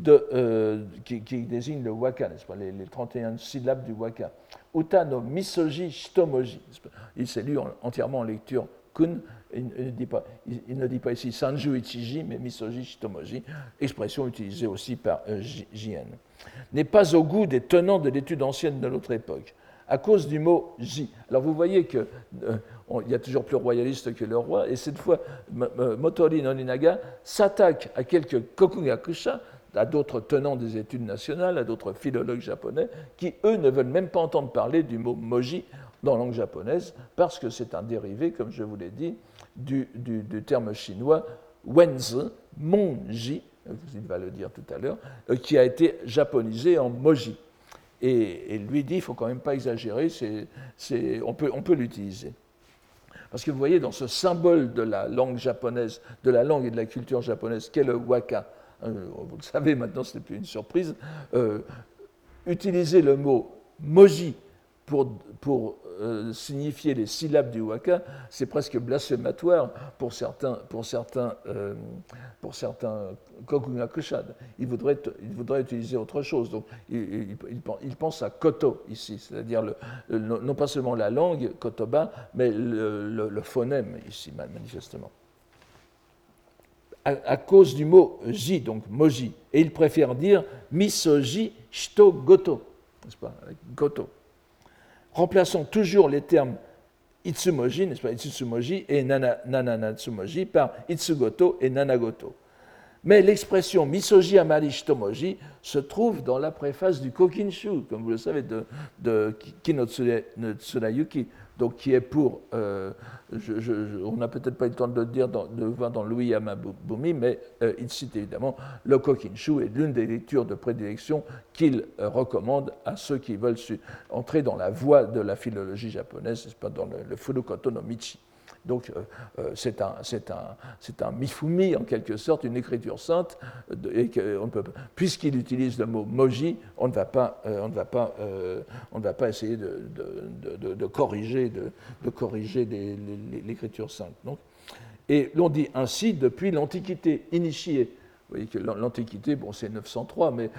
qui désigne le waka, n'est-ce pas, les 31 syllabes du waka. Uta no misoji shitomoji. Il s'est lu entièrement en lecture kun. Il ne dit pas ici sanju ichiji, mais misoji shitomoji, expression utilisée aussi par JN. N'est pas au goût des tenants de l'étude ancienne de notre époque, à cause du mot J. Alors vous voyez qu'il y a toujours plus royaliste que le roi, et cette fois, Motori Nolinaga s'attaque à quelques kokugakusha, à d'autres tenants des études nationales, à d'autres philologues japonais, qui, eux, ne veulent même pas entendre parler du mot moji dans la langue japonaise, parce que c'est un dérivé, comme je vous l'ai dit, du terme chinois wenzi, monji, il va le dire tout à l'heure, qui a été japonisé en moji. Et lui dit, il ne faut quand même pas exagérer, on peut l'utiliser. Parce que vous voyez, dans ce symbole de la langue japonaise, de la langue et de la culture japonaise, qu'est le waka, vous le savez maintenant, ce n'est plus une surprise, utiliser le mot moji pour signifier les syllabes du waka, c'est presque blasphématoire pour certains kokugakushad. Ils voudraient utiliser autre chose. Donc, ils pensent à koto ici, c'est-à-dire non pas seulement la langue, kotoba, mais le phonème ici, manifestement. À cause du mot ji, donc moji. Et ils préfèrent dire misoji shito goto, n'est-ce pas, avec goto. Remplaçons toujours les termes itsumoji, n'est-ce pas, itsumoji et nananatsumoji par itsugoto et nanagoto. Mais l'expression misoji amari shitomoji se trouve dans la préface du Kokinshu, comme vous le savez, de Kino Tsurayuki, donc qui est pour, on n'a peut-être pas eu le temps de le dire, de voir dans Louis Yamabumi, mais il cite évidemment le Kokinshu est l'une des lectures de prédilection qu'il recommande à ceux qui veulent entrer dans la voie de la philologie japonaise, n'est-ce pas, dans le Furukoto no Michi. Donc c'est un mifumi, en quelque sorte, une écriture sainte, et puisqu'il utilise le mot moji, on ne va pas essayer de corriger l'écriture sainte. Donc, et l'on dit ainsi depuis l'Antiquité initiée. Vous voyez que l'Antiquité, bon, c'est 903, mais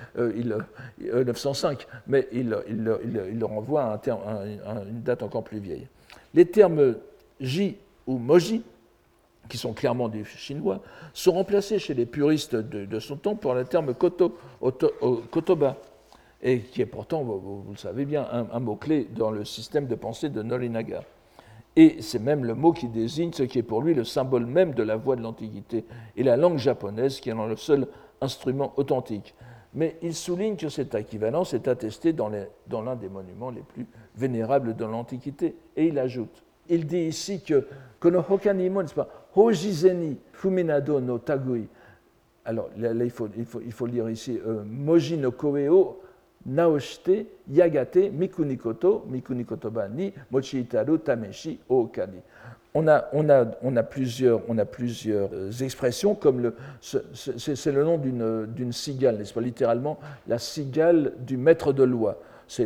905, mais il le renvoie à une date encore plus vieille. Les termes ji ou moji, qui sont clairement du chinois, sont remplacés chez les puristes de son temps par le terme kotoba, et qui est pourtant, vous le savez bien, un mot-clé dans le système de pensée de Norinaga. Et c'est même le mot qui désigne ce qui est pour lui le symbole même de la voix de l'Antiquité et la langue japonaise qui en est le seul instrument authentique. Mais il souligne que cette équivalence est attestée dans l'un des monuments les plus vénérables de l'Antiquité. Et il ajoute, il dit ici que no hokanimo, n'est-ce pas, hojizeni fuminado no tagui. Alors là, il faut lire ici moji no koe o naoshite yagate mikunikotoba ni mochiitaru tameshi o okani. On a plusieurs expressions, comme c'est le nom d'une cigale, n'est-ce pas, littéralement la cigale du maître de loi. C'est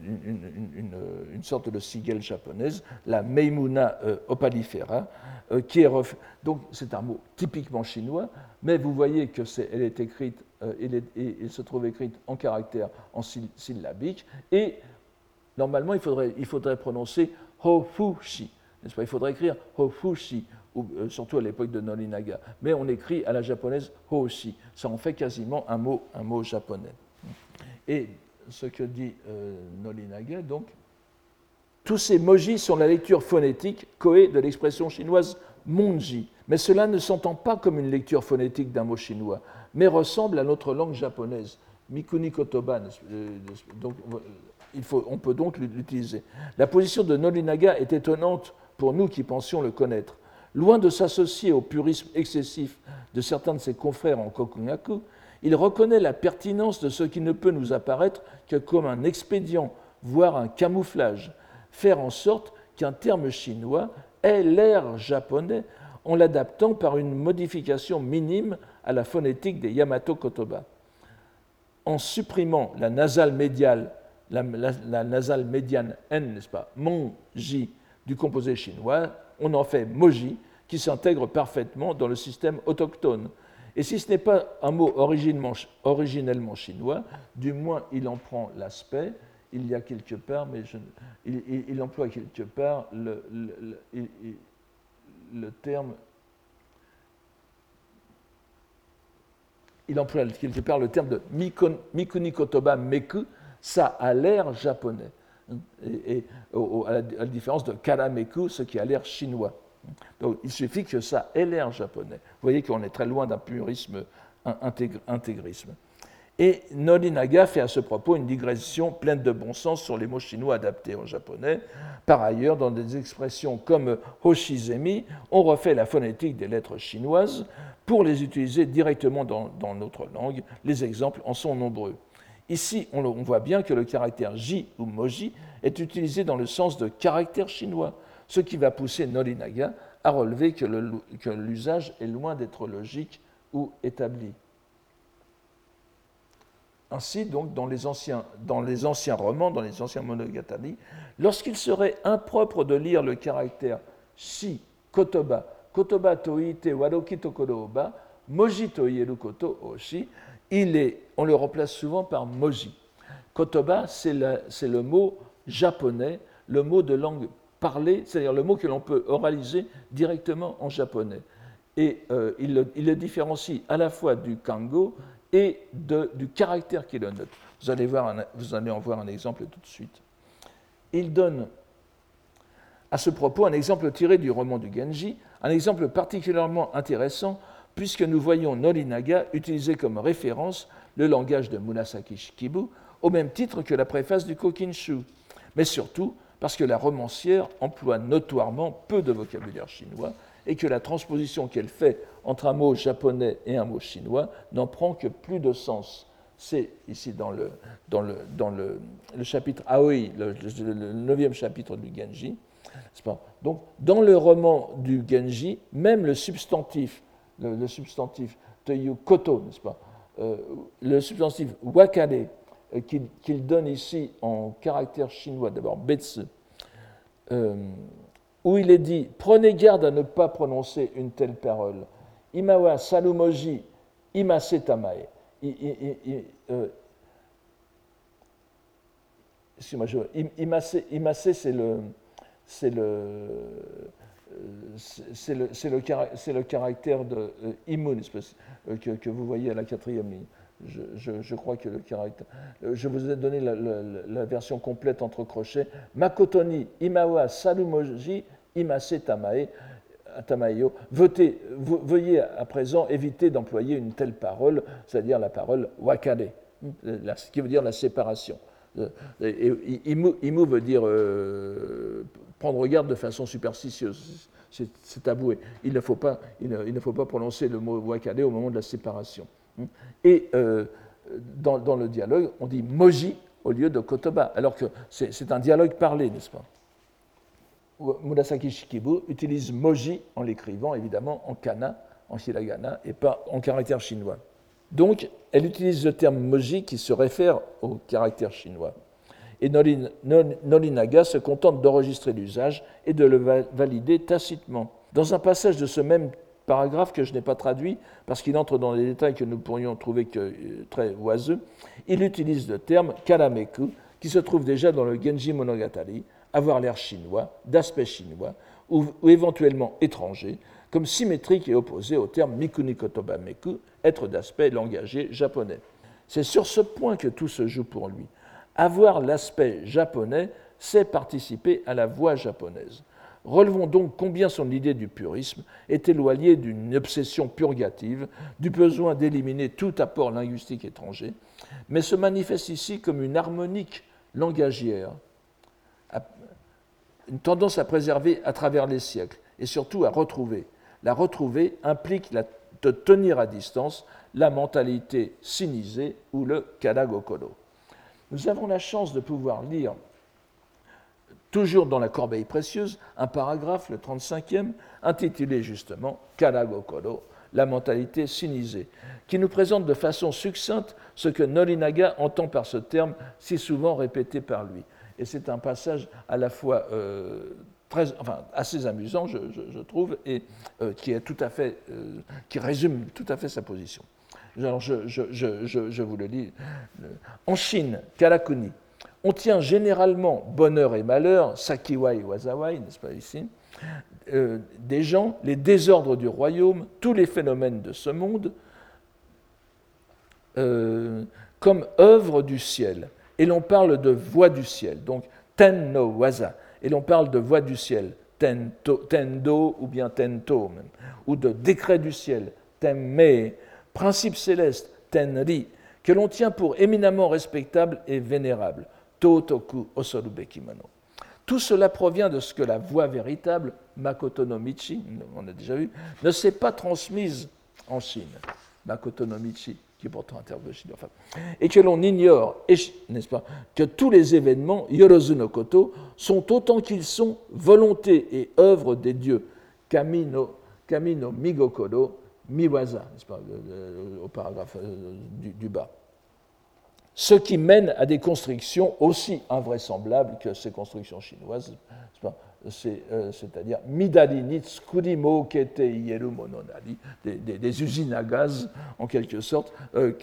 une sorte de cigale japonaise, la Meimuna opalifera, donc c'est un mot typiquement chinois, mais vous voyez que elle est écrite, il se trouve écrite en caractère en syllabique, et normalement il faudrait prononcer hofushi, n'est-ce pas? Il faudrait écrire hofushi, surtout à l'époque de Norinaga, mais on écrit à la japonaise hoshi, ça en fait quasiment un mot japonais. Et ce que dit Norinaga, donc, tous ces moji sont la lecture phonétique koe de l'expression chinoise monji, mais cela ne s'entend pas comme une lecture phonétique d'un mot chinois, mais ressemble à notre langue japonaise, mikuni kotoba, donc on peut donc l'utiliser. La position de Norinaga est étonnante pour nous qui pensions le connaître. Loin de s'associer au purisme excessif de certains de ses confrères en kokugaku, il reconnaît la pertinence de ce qui ne peut nous apparaître que comme un expédient, voire un camouflage, faire en sorte qu'un terme chinois ait l'air japonais en l'adaptant par une modification minime à la phonétique des Yamato Kotoba. En supprimant la nasale médiane N, n'est-ce pas, mon-ji du composé chinois, on en fait moji, qui s'intègre parfaitement dans le système autochtone. Et si ce n'est pas un mot originellement chinois, du moins il en prend l'aspect. Il y a quelque part, mais il emploie quelque part le terme. Il emploie quelque part le terme de mikuni kotoba meku, ça a l'air japonais, à la différence de karameku, ce qui a l'air chinois. Donc il suffit que ça ait l'air japonais. Vous voyez qu'on est très loin d'un purisme intégrisme. Et Norinaga fait à ce propos une digression pleine de bon sens sur les mots chinois adaptés en japonais. Par ailleurs, dans des expressions comme hoshizemi, on refait la phonétique des lettres chinoises pour les utiliser directement dans notre langue. Les exemples en sont nombreux. Ici, on voit bien que le caractère ji ou moji est utilisé dans le sens de caractère chinois, ce qui va pousser Norinaga à relever que l'usage est loin d'être logique ou établi. Ainsi, donc, dans les anciens romans, dans les anciens monogatari, lorsqu'il serait impropre de lire le caractère shi, kotoba, kotoba toi te waroki tokoro oba, moji to ieru koto oshi, on le remplace souvent par moji. Kotoba, c'est le mot japonais, le mot de langue parlée, c'est-à-dire le mot que l'on peut oraliser directement en japonais. Et il le différencie à la fois du kango et du caractère qui le note. Vous allez en voir un exemple tout de suite. Il donne à ce propos un exemple tiré du roman du Genji, un exemple particulièrement intéressant puisque nous voyons Norinaga utiliser comme référence le langage de Murasaki Shikibu au même titre que la préface du Kokinshu, mais surtout parce que la romancière emploie notoirement peu de vocabulaire chinois et que la transposition qu'elle fait entre un mot japonais et un mot chinois n'en prend que plus de sens. C'est ici dans le chapitre Aoi, le 9e chapitre du Genji. Donc, dans le roman du Genji, même le substantif Toyu Koto, n'est-ce pas, le substantif wakare, qu'il donne ici en caractère chinois, d'abord Betsu, où il est dit « Prenez garde à ne pas prononcer une telle parole. Imawa salumoji imase tamae. » Excusez-moi, imase, c'est le caractère de imu, que vous voyez à la 4e ligne. Je crois que le caractère. Je vous ai donné la version complète entre crochets. Makotoni imawa salumoji imase tamaeyo. Veuillez à présent éviter d'employer une telle parole, c'est-à-dire la parole wakare, ce qui veut dire la séparation. Et imu veut dire prendre garde de façon superstitieuse. C'est avoué. Il ne faut pas prononcer le mot wakare au moment de la séparation. Et dans le dialogue, on dit moji au lieu de kotoba, alors que c'est un dialogue parlé, n'est-ce pas? Murasaki Shikibu utilise moji en l'écrivant, évidemment, en kana, en hiragana, et pas en caractère chinois. Donc, elle utilise le terme moji qui se réfère au caractère chinois. Et Norinaga se contente d'enregistrer l'usage et de le valider tacitement. Dans un passage de ce même paragraphe que je n'ai pas traduit, parce qu'il entre dans des détails que nous pourrions trouver que très oiseux, il utilise le terme karameku, qui se trouve déjà dans le Genji Monogatari, avoir l'air chinois, d'aspect chinois, ou éventuellement étranger, comme symétrique et opposé au terme mikuni kotoba meku, être d'aspect langagier japonais. C'est sur ce point que tout se joue pour lui. Avoir l'aspect japonais, c'est participer à la voix japonaise. Relevons donc combien son idée du purisme est éloignée d'une obsession purgative, du besoin d'éliminer tout apport linguistique étranger, mais se manifeste ici comme une harmonique langagière, une tendance à préserver à travers les siècles et surtout à retrouver. La retrouver implique de tenir à distance la mentalité sinisée ou le kadagokoro. Nous avons la chance de pouvoir lire, toujours dans la corbeille précieuse, un paragraphe, le 35e, intitulé justement Kadagokoro, la mentalité sinisée, qui nous présente de façon succincte ce que Norinaga entend par ce terme si souvent répété par lui. Et c'est un passage à la fois assez amusant, je trouve, et qui résume tout à fait sa position. Alors, je vous le lis. En Chine, Karakuni, on tient généralement bonheur et malheur, sakiwai et wazawai, n'est-ce pas ici, des gens, les désordres du royaume, tous les phénomènes de ce monde, comme œuvre du ciel. Et l'on parle de voix du ciel, donc ten no waza, et l'on parle de voix du ciel, tendo ou bien tento, même, ou de décret du ciel, temme, principe céleste, tenri, que l'on tient pour éminemment respectable et vénérable, totoku osorubeki mano. Tout cela provient de ce que la voix véritable, Makoto no Michi, on a déjà vu, ne s'est pas transmise en Chine. Makoto no Michi, qui est pourtant un terme de Chine, enfin, et que l'on ignore, n'est-ce pas, que tous les événements, Yorozu no Koto, sont autant qu'ils sont volonté et œuvre des dieux, Kami no Migokoro, Miwaza, n'est-ce pas, au paragraphe du bas. ce qui mène à des constructions aussi invraisemblables que ces constructions chinoises, c'est-à-dire Midari ni tsukuri mo kete ieru mononari, des usines à gaz, en quelque sorte,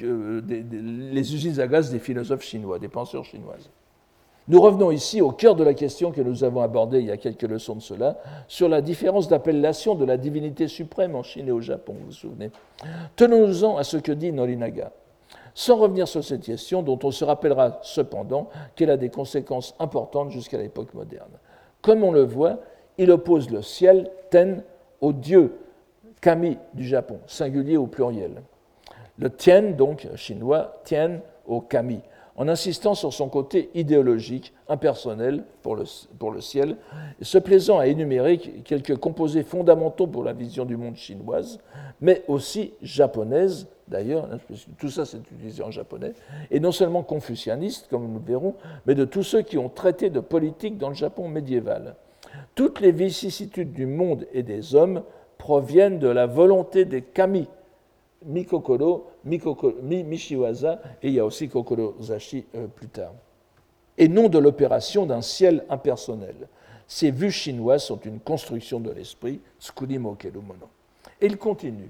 les usines à gaz des philosophes chinois, des penseurs chinoises. Nous revenons ici au cœur de la question que nous avons abordée il y a quelques leçons de cela, sur la différence d'appellation de la divinité suprême en Chine et au Japon, vous vous souvenez. Tenons-nous-en à ce que dit Norinaga. Sans revenir sur cette question, dont on se rappellera cependant qu'elle a des conséquences importantes jusqu'à l'époque moderne. Comme on le voit, il oppose le ciel, Ten, au dieu Kami du Japon, singulier au pluriel. Le Tien, donc chinois, Tien au Kami, en insistant sur son côté idéologique, impersonnel pour le ciel, se plaisant à énumérer quelques composés fondamentaux pour la vision du monde chinoise, mais aussi japonaise, d'ailleurs, tout ça c'est utilisé en japonais, et non seulement confucianiste, comme nous le verrons, mais de tous ceux qui ont traité de politique dans le Japon médiéval. Toutes les vicissitudes du monde et des hommes proviennent de la volonté des kami, Mikokoro, Mishiwaza, et il y a aussi Kokoro Zashi plus tard, et non de l'opération d'un ciel impersonnel. Ces vues chinoises sont une construction de l'esprit, Tsukuri mo keru mono. Et il continue.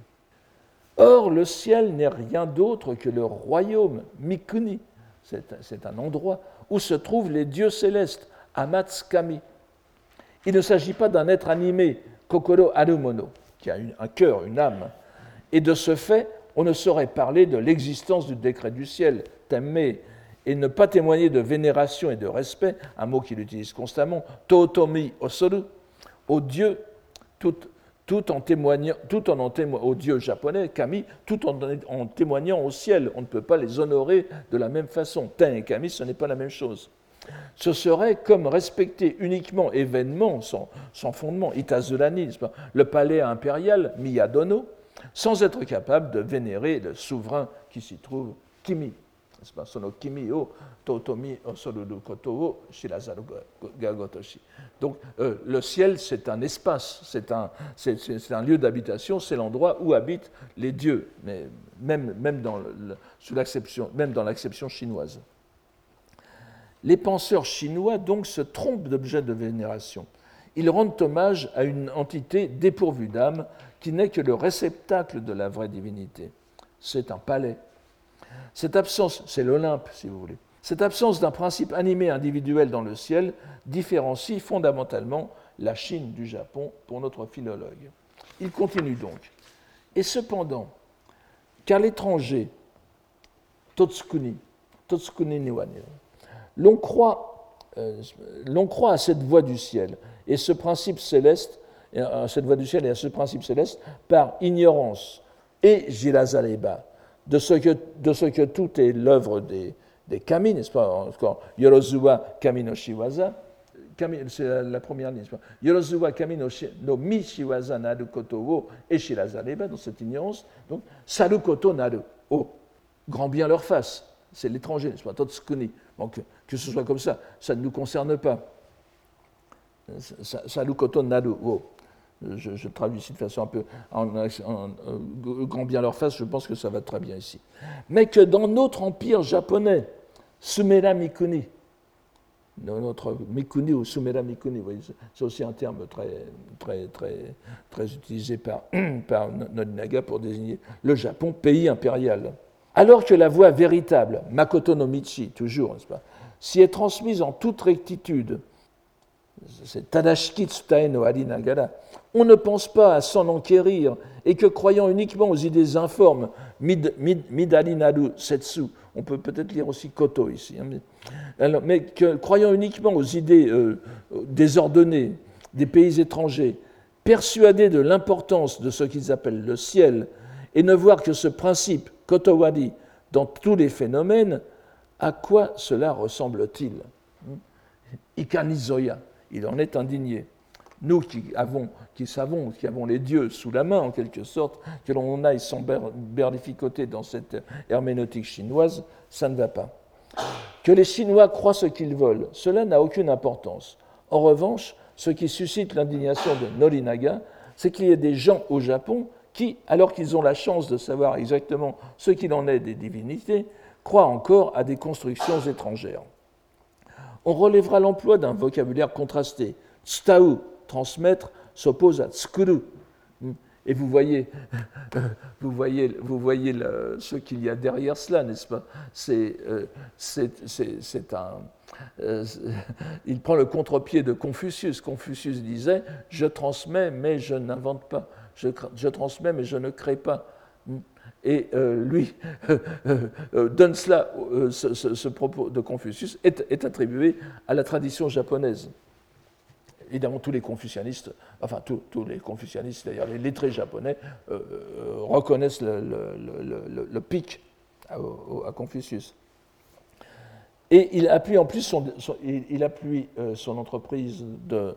Or, le ciel n'est rien d'autre que le royaume Mikuni, c'est un endroit où se trouvent les dieux célestes, Amatsukami. Il ne s'agit pas d'un être animé, Kokoro Arumono, qui a un cœur, une âme. Et de ce fait, on ne saurait parler de l'existence du décret du ciel, Temme, et ne pas témoigner de vénération et de respect, un mot qu'il utilise constamment, Totomi Osoru, au Dieu, tout en témoignant au Dieu japonais, Kami, tout en témoignant au ciel. On ne peut pas les honorer de la même façon. Ten et Kami, ce n'est pas la même chose. Ce serait comme respecter uniquement événement sans fondement, Itazurani, le palais impérial, Miyadono, sans être capable de vénérer le souverain qui s'y trouve, Kimi. Sono Kimi o Totomi Osoru Koto o Shirazaru Gagotoshi. Donc le ciel, c'est un espace, c'est un lieu d'habitation, c'est l'endroit où habitent les dieux, mais même dans l'acception chinoise. Les penseurs chinois donc se trompent d'objet de vénération. Ils rendent hommage à une entité dépourvue d'âme qui n'est que le réceptacle de la vraie divinité. C'est un palais. Cette absence, c'est l'Olympe si vous voulez, cette absence d'un principe animé individuel dans le ciel différencie fondamentalement la Chine du Japon pour notre philologue. Il continue donc. Et cependant, qu'à l'étranger, Totsukuni Niwane, l'on croit à cette voie du ciel et ce principe céleste, à cette voie du ciel et à ce principe céleste par ignorance et Jirazareba de ce que tout est l'œuvre des kami, n'est-ce pas encore Yorozuwa kami no shiwaza, c'est la première ligne, n'est-ce pas Yorozuwa kami no mi shiwaza naru koto wo et Jirazareba, dans cette ignorance, donc saru koto naru, grand bien leur face, c'est l'étranger, n'est-ce pas Totsukuni. Donc, que ce soit comme ça ne nous concerne pas. Saru koto naru wo. Je traduis ici de façon un peu grand bien leur face, je pense que ça va très bien ici. Mais que dans notre empire japonais, Sumera Mikuni, dans notre Mikuni ou Sumera Mikuni, vous voyez, c'est aussi un terme très utilisé par Norinaga pour désigner le Japon, pays impérial. Alors que la voie véritable, Makoto no Michi, toujours, n'est-ce pas, s'y est transmise en toute rectitude, c'est Tadashiki Tsutae no Arinagara, on ne pense pas à s'en enquérir et que croyant uniquement aux idées informes, Midari Naru Setsu, on peut peut-être lire aussi Koto ici, mais que croyant uniquement aux idées désordonnées des pays étrangers, persuadés de l'importance de ce qu'ils appellent le ciel et ne voir que ce principe Kotowari dans tous les phénomènes, à quoi cela ressemble-t-il? Ikanizoya, il en est indigné. Nous qui avons les dieux sous la main, en quelque sorte, que l'on aille s'emberlificoter dans cette herméneutique chinoise, ça ne va pas. Que les Chinois croient ce qu'ils veulent, cela n'a aucune importance. En revanche, ce qui suscite l'indignation de Norinaga, c'est qu'il y ait des gens au Japon qui, alors qu'ils ont la chance de savoir exactement ce qu'il en est des divinités, croient encore à des constructions étrangères. On relèvera l'emploi d'un vocabulaire contrasté. Tsutau, transmettre, s'oppose à tsukuru. Et vous voyez ce qu'il y a derrière cela, n'est-ce pas? Il prend le contre-pied de Confucius. Confucius disait « Je transmets, mais je n'invente pas. Je transmets, mais je ne crée pas. » Et lui donne cela, ce propos de Confucius est attribué à la tradition japonaise. Évidemment, tous les confucianistes, tous les confucianistes, d'ailleurs les lettrés japonais, reconnaissent le pic à Confucius. Et il appuie en plus son entreprise de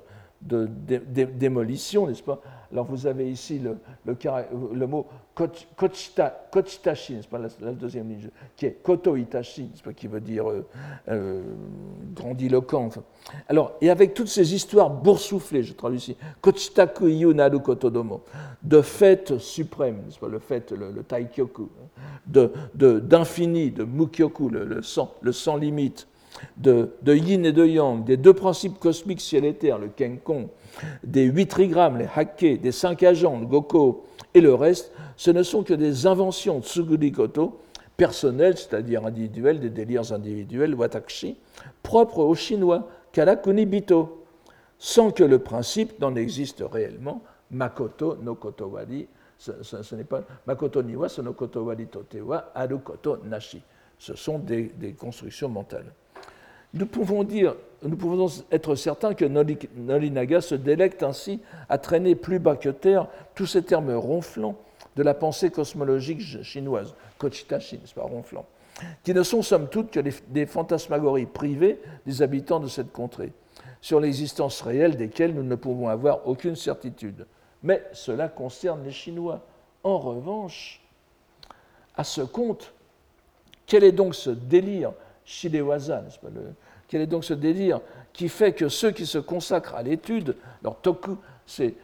démolition, n'est-ce pas? Alors vous avez ici le mot kochitashi, n'est-ce pas, la deuxième ligne, qui est koto itashi, n'est-ce pas, qui veut dire grandiloquent. Alors, et avec toutes ces histoires boursouflées, je traduis ici, kochitaku iyu naru kotodomo, de fêtes suprêmes, n'est-ce pas, le taikyoku, d'infini, de mukyoku, le sans limite, de yin et de yang, des deux principes cosmiques ciel et terre, le kenkon, des 8 trigrammes, les hakke, des 5 agents, le goko, et le reste, ce ne sont que des inventions tsugurikoto, personnelles, c'est-à-dire individuelles, des délires individuels, watashi, propres aux Chinois, karakuni bito, sans que le principe n'en existe réellement, makoto no kotowari, ce n'est pas makoto niwa, ce no kotowari totewa, aru koto nashi. Ce sont des constructions mentales. Nous pouvons être certains que Norinaga se délecte ainsi à traîner plus bas que terre tous ces termes ronflants de la pensée cosmologique chinoise, kochitashi, n'est-ce pas, ronflant, qui ne sont somme toute que des fantasmagories privées des habitants de cette contrée, sur l'existence réelle desquelles nous ne pouvons avoir aucune certitude. Mais cela concerne les Chinois. En revanche, à ce compte, quel est donc ce délire Shidewaza, n'est-ce pas, quel est donc ce délire qui fait que ceux qui se consacrent à l'étude, alors toku c'est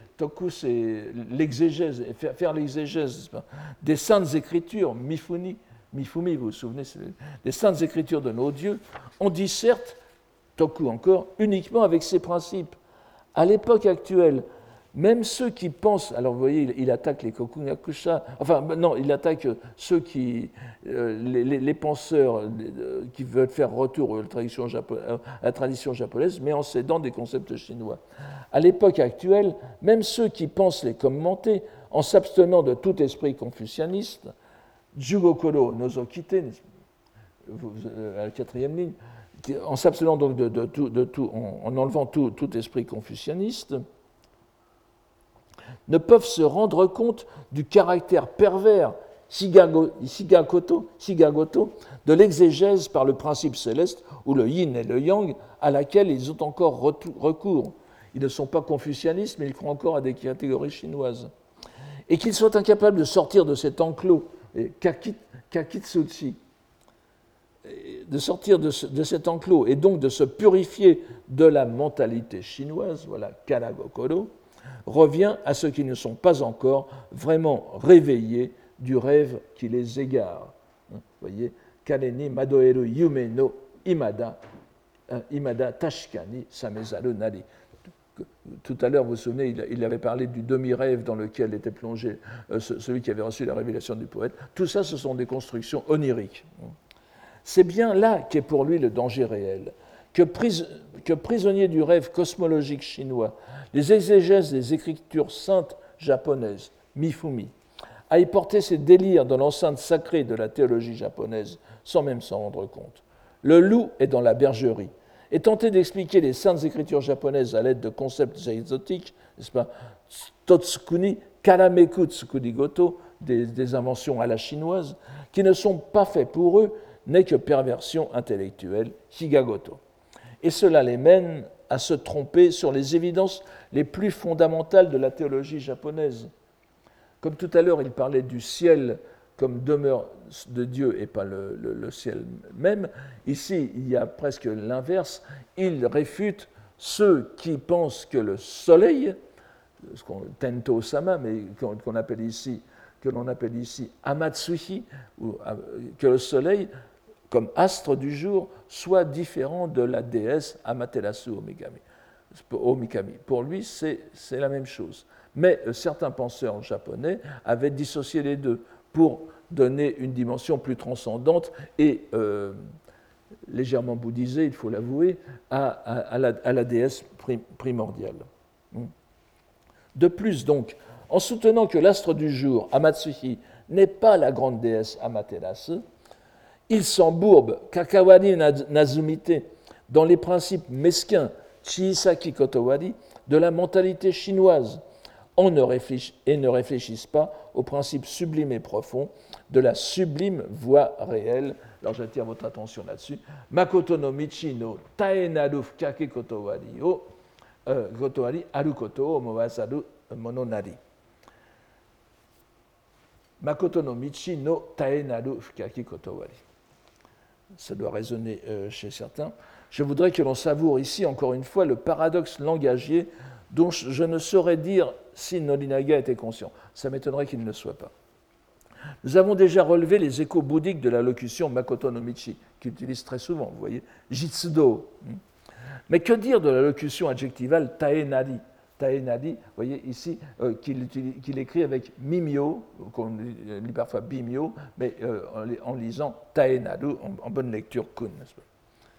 l'exégèse, faire l'exégèse, n'est-ce pas, des saintes écritures, mifumi, vous vous souvenez, des saintes écritures de nos dieux, on disserte, toku encore, uniquement avec ces principes. À l'époque actuelle, même ceux qui pensent, alors vous voyez, il attaque les kokugakusha, il attaque ceux les penseurs qui veulent faire retour à la tradition japonaise, mais en cédant des concepts chinois. À l'époque actuelle, même ceux qui pensent les commenter, en s'abstenant de tout esprit confucianiste, Jugokoro nozokite, à la quatrième ligne, en s'abstenant donc en enlevant tout esprit confucianiste, ne peuvent se rendre compte du caractère pervers shigagoto de l'exégèse par le principe céleste ou le yin et le yang à laquelle ils ont encore recours. Ils ne sont pas confucianistes, mais ils croient encore à des catégories chinoises. Et qu'ils soient incapables de sortir de cet enclos, kakitsuchi, de sortir de cet enclos et donc de se purifier de la mentalité chinoise, voilà, karagokoro, revient à ceux qui ne sont pas encore vraiment réveillés du rêve qui les égare. Vous voyez, Kaneni madoeru yume no imada tashikani samezaru nari. Tout à l'heure, vous vous souvenez, il avait parlé du demi-rêve dans lequel était plongé celui qui avait reçu la révélation du poète. Tout ça, ce sont des constructions oniriques. C'est bien là qu'est pour lui le danger réel, que prisonnier du rêve cosmologique chinois, les exégèses des écritures saintes japonaises, mifumi, aillent porter ses délires dans l'enceinte sacrée de la théologie japonaise sans même s'en rendre compte. Le loup est dans la bergerie, et tenter d'expliquer les saintes écritures japonaises à l'aide de concepts exotiques, n'est-ce pas, totsukuni, karameku tsukurigoto, des inventions à la chinoise, qui ne sont pas faits pour eux, n'est que perversion intellectuelle, higagoto. Et cela les mène à se tromper sur les évidences les plus fondamentales de la théologie japonaise. Comme tout à l'heure, il parlait du ciel comme demeure de Dieu et pas le ciel même, ici, il y a presque l'inverse. Il réfute ceux qui pensent que le soleil, ce qu'on Tento-sama, mais qu'on appelle ici Amatsuhi, que le soleil comme astre du jour, soit différent de la déesse Amaterasu Omikami. Pour lui, c'est la même chose. Mais certains penseurs japonais avaient dissocié les deux pour donner une dimension plus transcendante et légèrement bouddhisée, il faut l'avouer, à la déesse primordiale. De plus, donc, en soutenant que l'astre du jour, Amatsuhi, n'est pas la grande déesse Amaterasu, il s'embourbe Kakawari Nazumite dans les principes mesquins Chiisaki Kotowari de la mentalité chinoise et ne réfléchissent pas aux principes sublimes et profonds de la sublime voie réelle. Alors j'attire votre attention là-dessus. Makoto no michi no taenaru fukake kotowari o kotowari aru koto o mowasaru mononari. Makoto no michi no taenaru fukake kotowari. Ça doit résonner chez certains. Je voudrais que l'on savoure ici, encore une fois, le paradoxe langagier dont je ne saurais dire si Norinaga était conscient. Ça m'étonnerait qu'il ne le soit pas. Nous avons déjà relevé les échos bouddhiques de la locution Makoto no Michi, qu'il utilise très souvent, vous voyez, Jitsudo. Mais que dire de la locution adjectivale Taenari? Taenari, vous voyez ici, qu'il écrit avec Mimyo, qu'on lit parfois Bimyo, mais en lisant Taenaru, en bonne lecture kun, n'est-ce pas?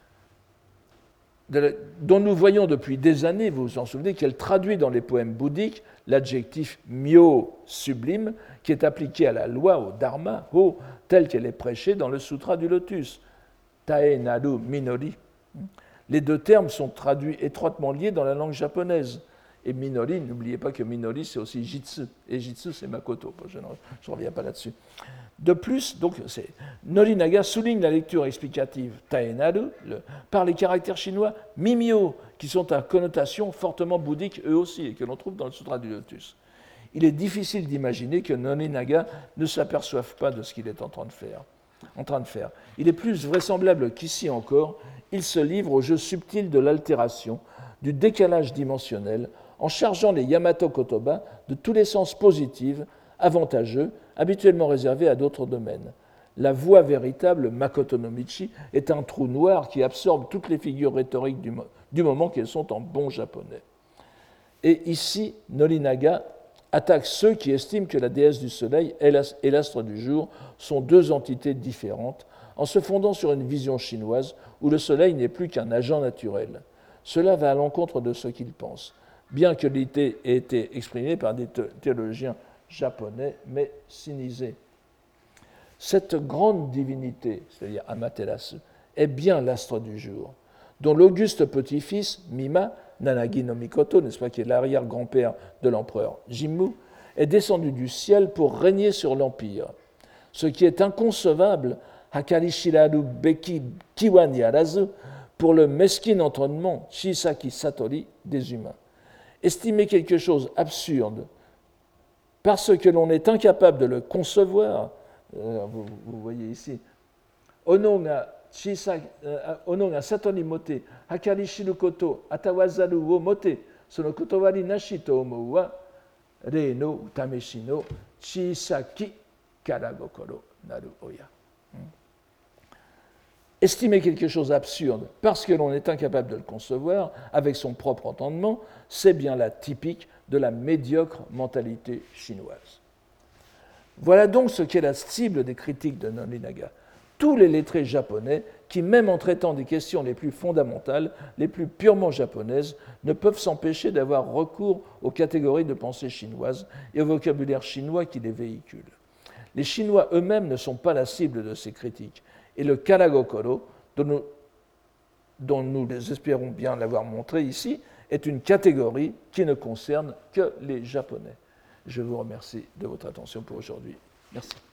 Dont nous voyons depuis des années, vous vous en souvenez, qu'elle traduit dans les poèmes bouddhiques l'adjectif myo, sublime, qui est appliqué à la loi, au dharma, ho, telle qu'elle est prêchée dans le sutra du lotus, taenaru minori. Les deux termes sont traduits étroitement liés dans la langue japonaise. Et minori, n'oubliez pas que minori, c'est aussi jitsu, et jitsu, c'est makoto. Je ne reviens pas là-dessus. De plus, donc, Norinaga souligne la lecture explicative taenaru par les caractères chinois mimyo, qui sont à connotation fortement bouddhique eux aussi, et que l'on trouve dans le Sutra du Lotus. Il est difficile d'imaginer que Norinaga ne s'aperçoive pas de ce qu'il est en train de faire. Il est plus vraisemblable qu'ici encore, il se livre au jeu subtil de l'altération, du décalage dimensionnel, en chargeant les Yamato Kotoba de tous les sens positifs, avantageux, habituellement réservés à d'autres domaines. La voie véritable, Makoto no Michi, est un trou noir qui absorbe toutes les figures rhétoriques du moment qu'elles sont en bon japonais. Et ici, Norinaga attaque ceux qui estiment que la déesse du soleil et l'astre du jour sont deux entités différentes, en se fondant sur une vision chinoise où le soleil n'est plus qu'un agent naturel. Cela va à l'encontre de ce qu'ils pensent, bien que l'idée ait été exprimée par des théologiens japonais, mais sinisés. Cette grande divinité, c'est-à-dire Amaterasu, est bien l'astre du jour, dont l'auguste petit-fils, Mima, Nanagi no Mikoto, n'est-ce pas, qui est l'arrière-grand-père de l'empereur Jimmu, est descendu du ciel pour régner sur l'empire. Ce qui est inconcevable, Hakari Shiraru Beki Kiwani Arazu, pour le mesquin entendement Shisaki Satori des humains. Estimer quelque chose absurde parce que l'on est incapable de le concevoir, vous voyez ici, Ono ga satori mote, hakari shiru koto, atawazaru wo mote, sono kotowari nashi to omou wa, rei no tameshi no chisaki karagokoro naru oya. Estimer quelque chose absurde parce que l'on est incapable de le concevoir avec son propre entendement, c'est bien là typique de la médiocre mentalité chinoise. Voilà donc ce qu'est la cible des critiques de Norinaga. Tous les lettrés japonais qui, même en traitant des questions les plus fondamentales, les plus purement japonaises, ne peuvent s'empêcher d'avoir recours aux catégories de pensée chinoises et au vocabulaire chinois qui les véhicule. Les Chinois eux-mêmes ne sont pas la cible de ces critiques. Et le karagokoro, dont nous espérons bien l'avoir montré ici, est une catégorie qui ne concerne que les Japonais. Je vous remercie de votre attention pour aujourd'hui. Merci.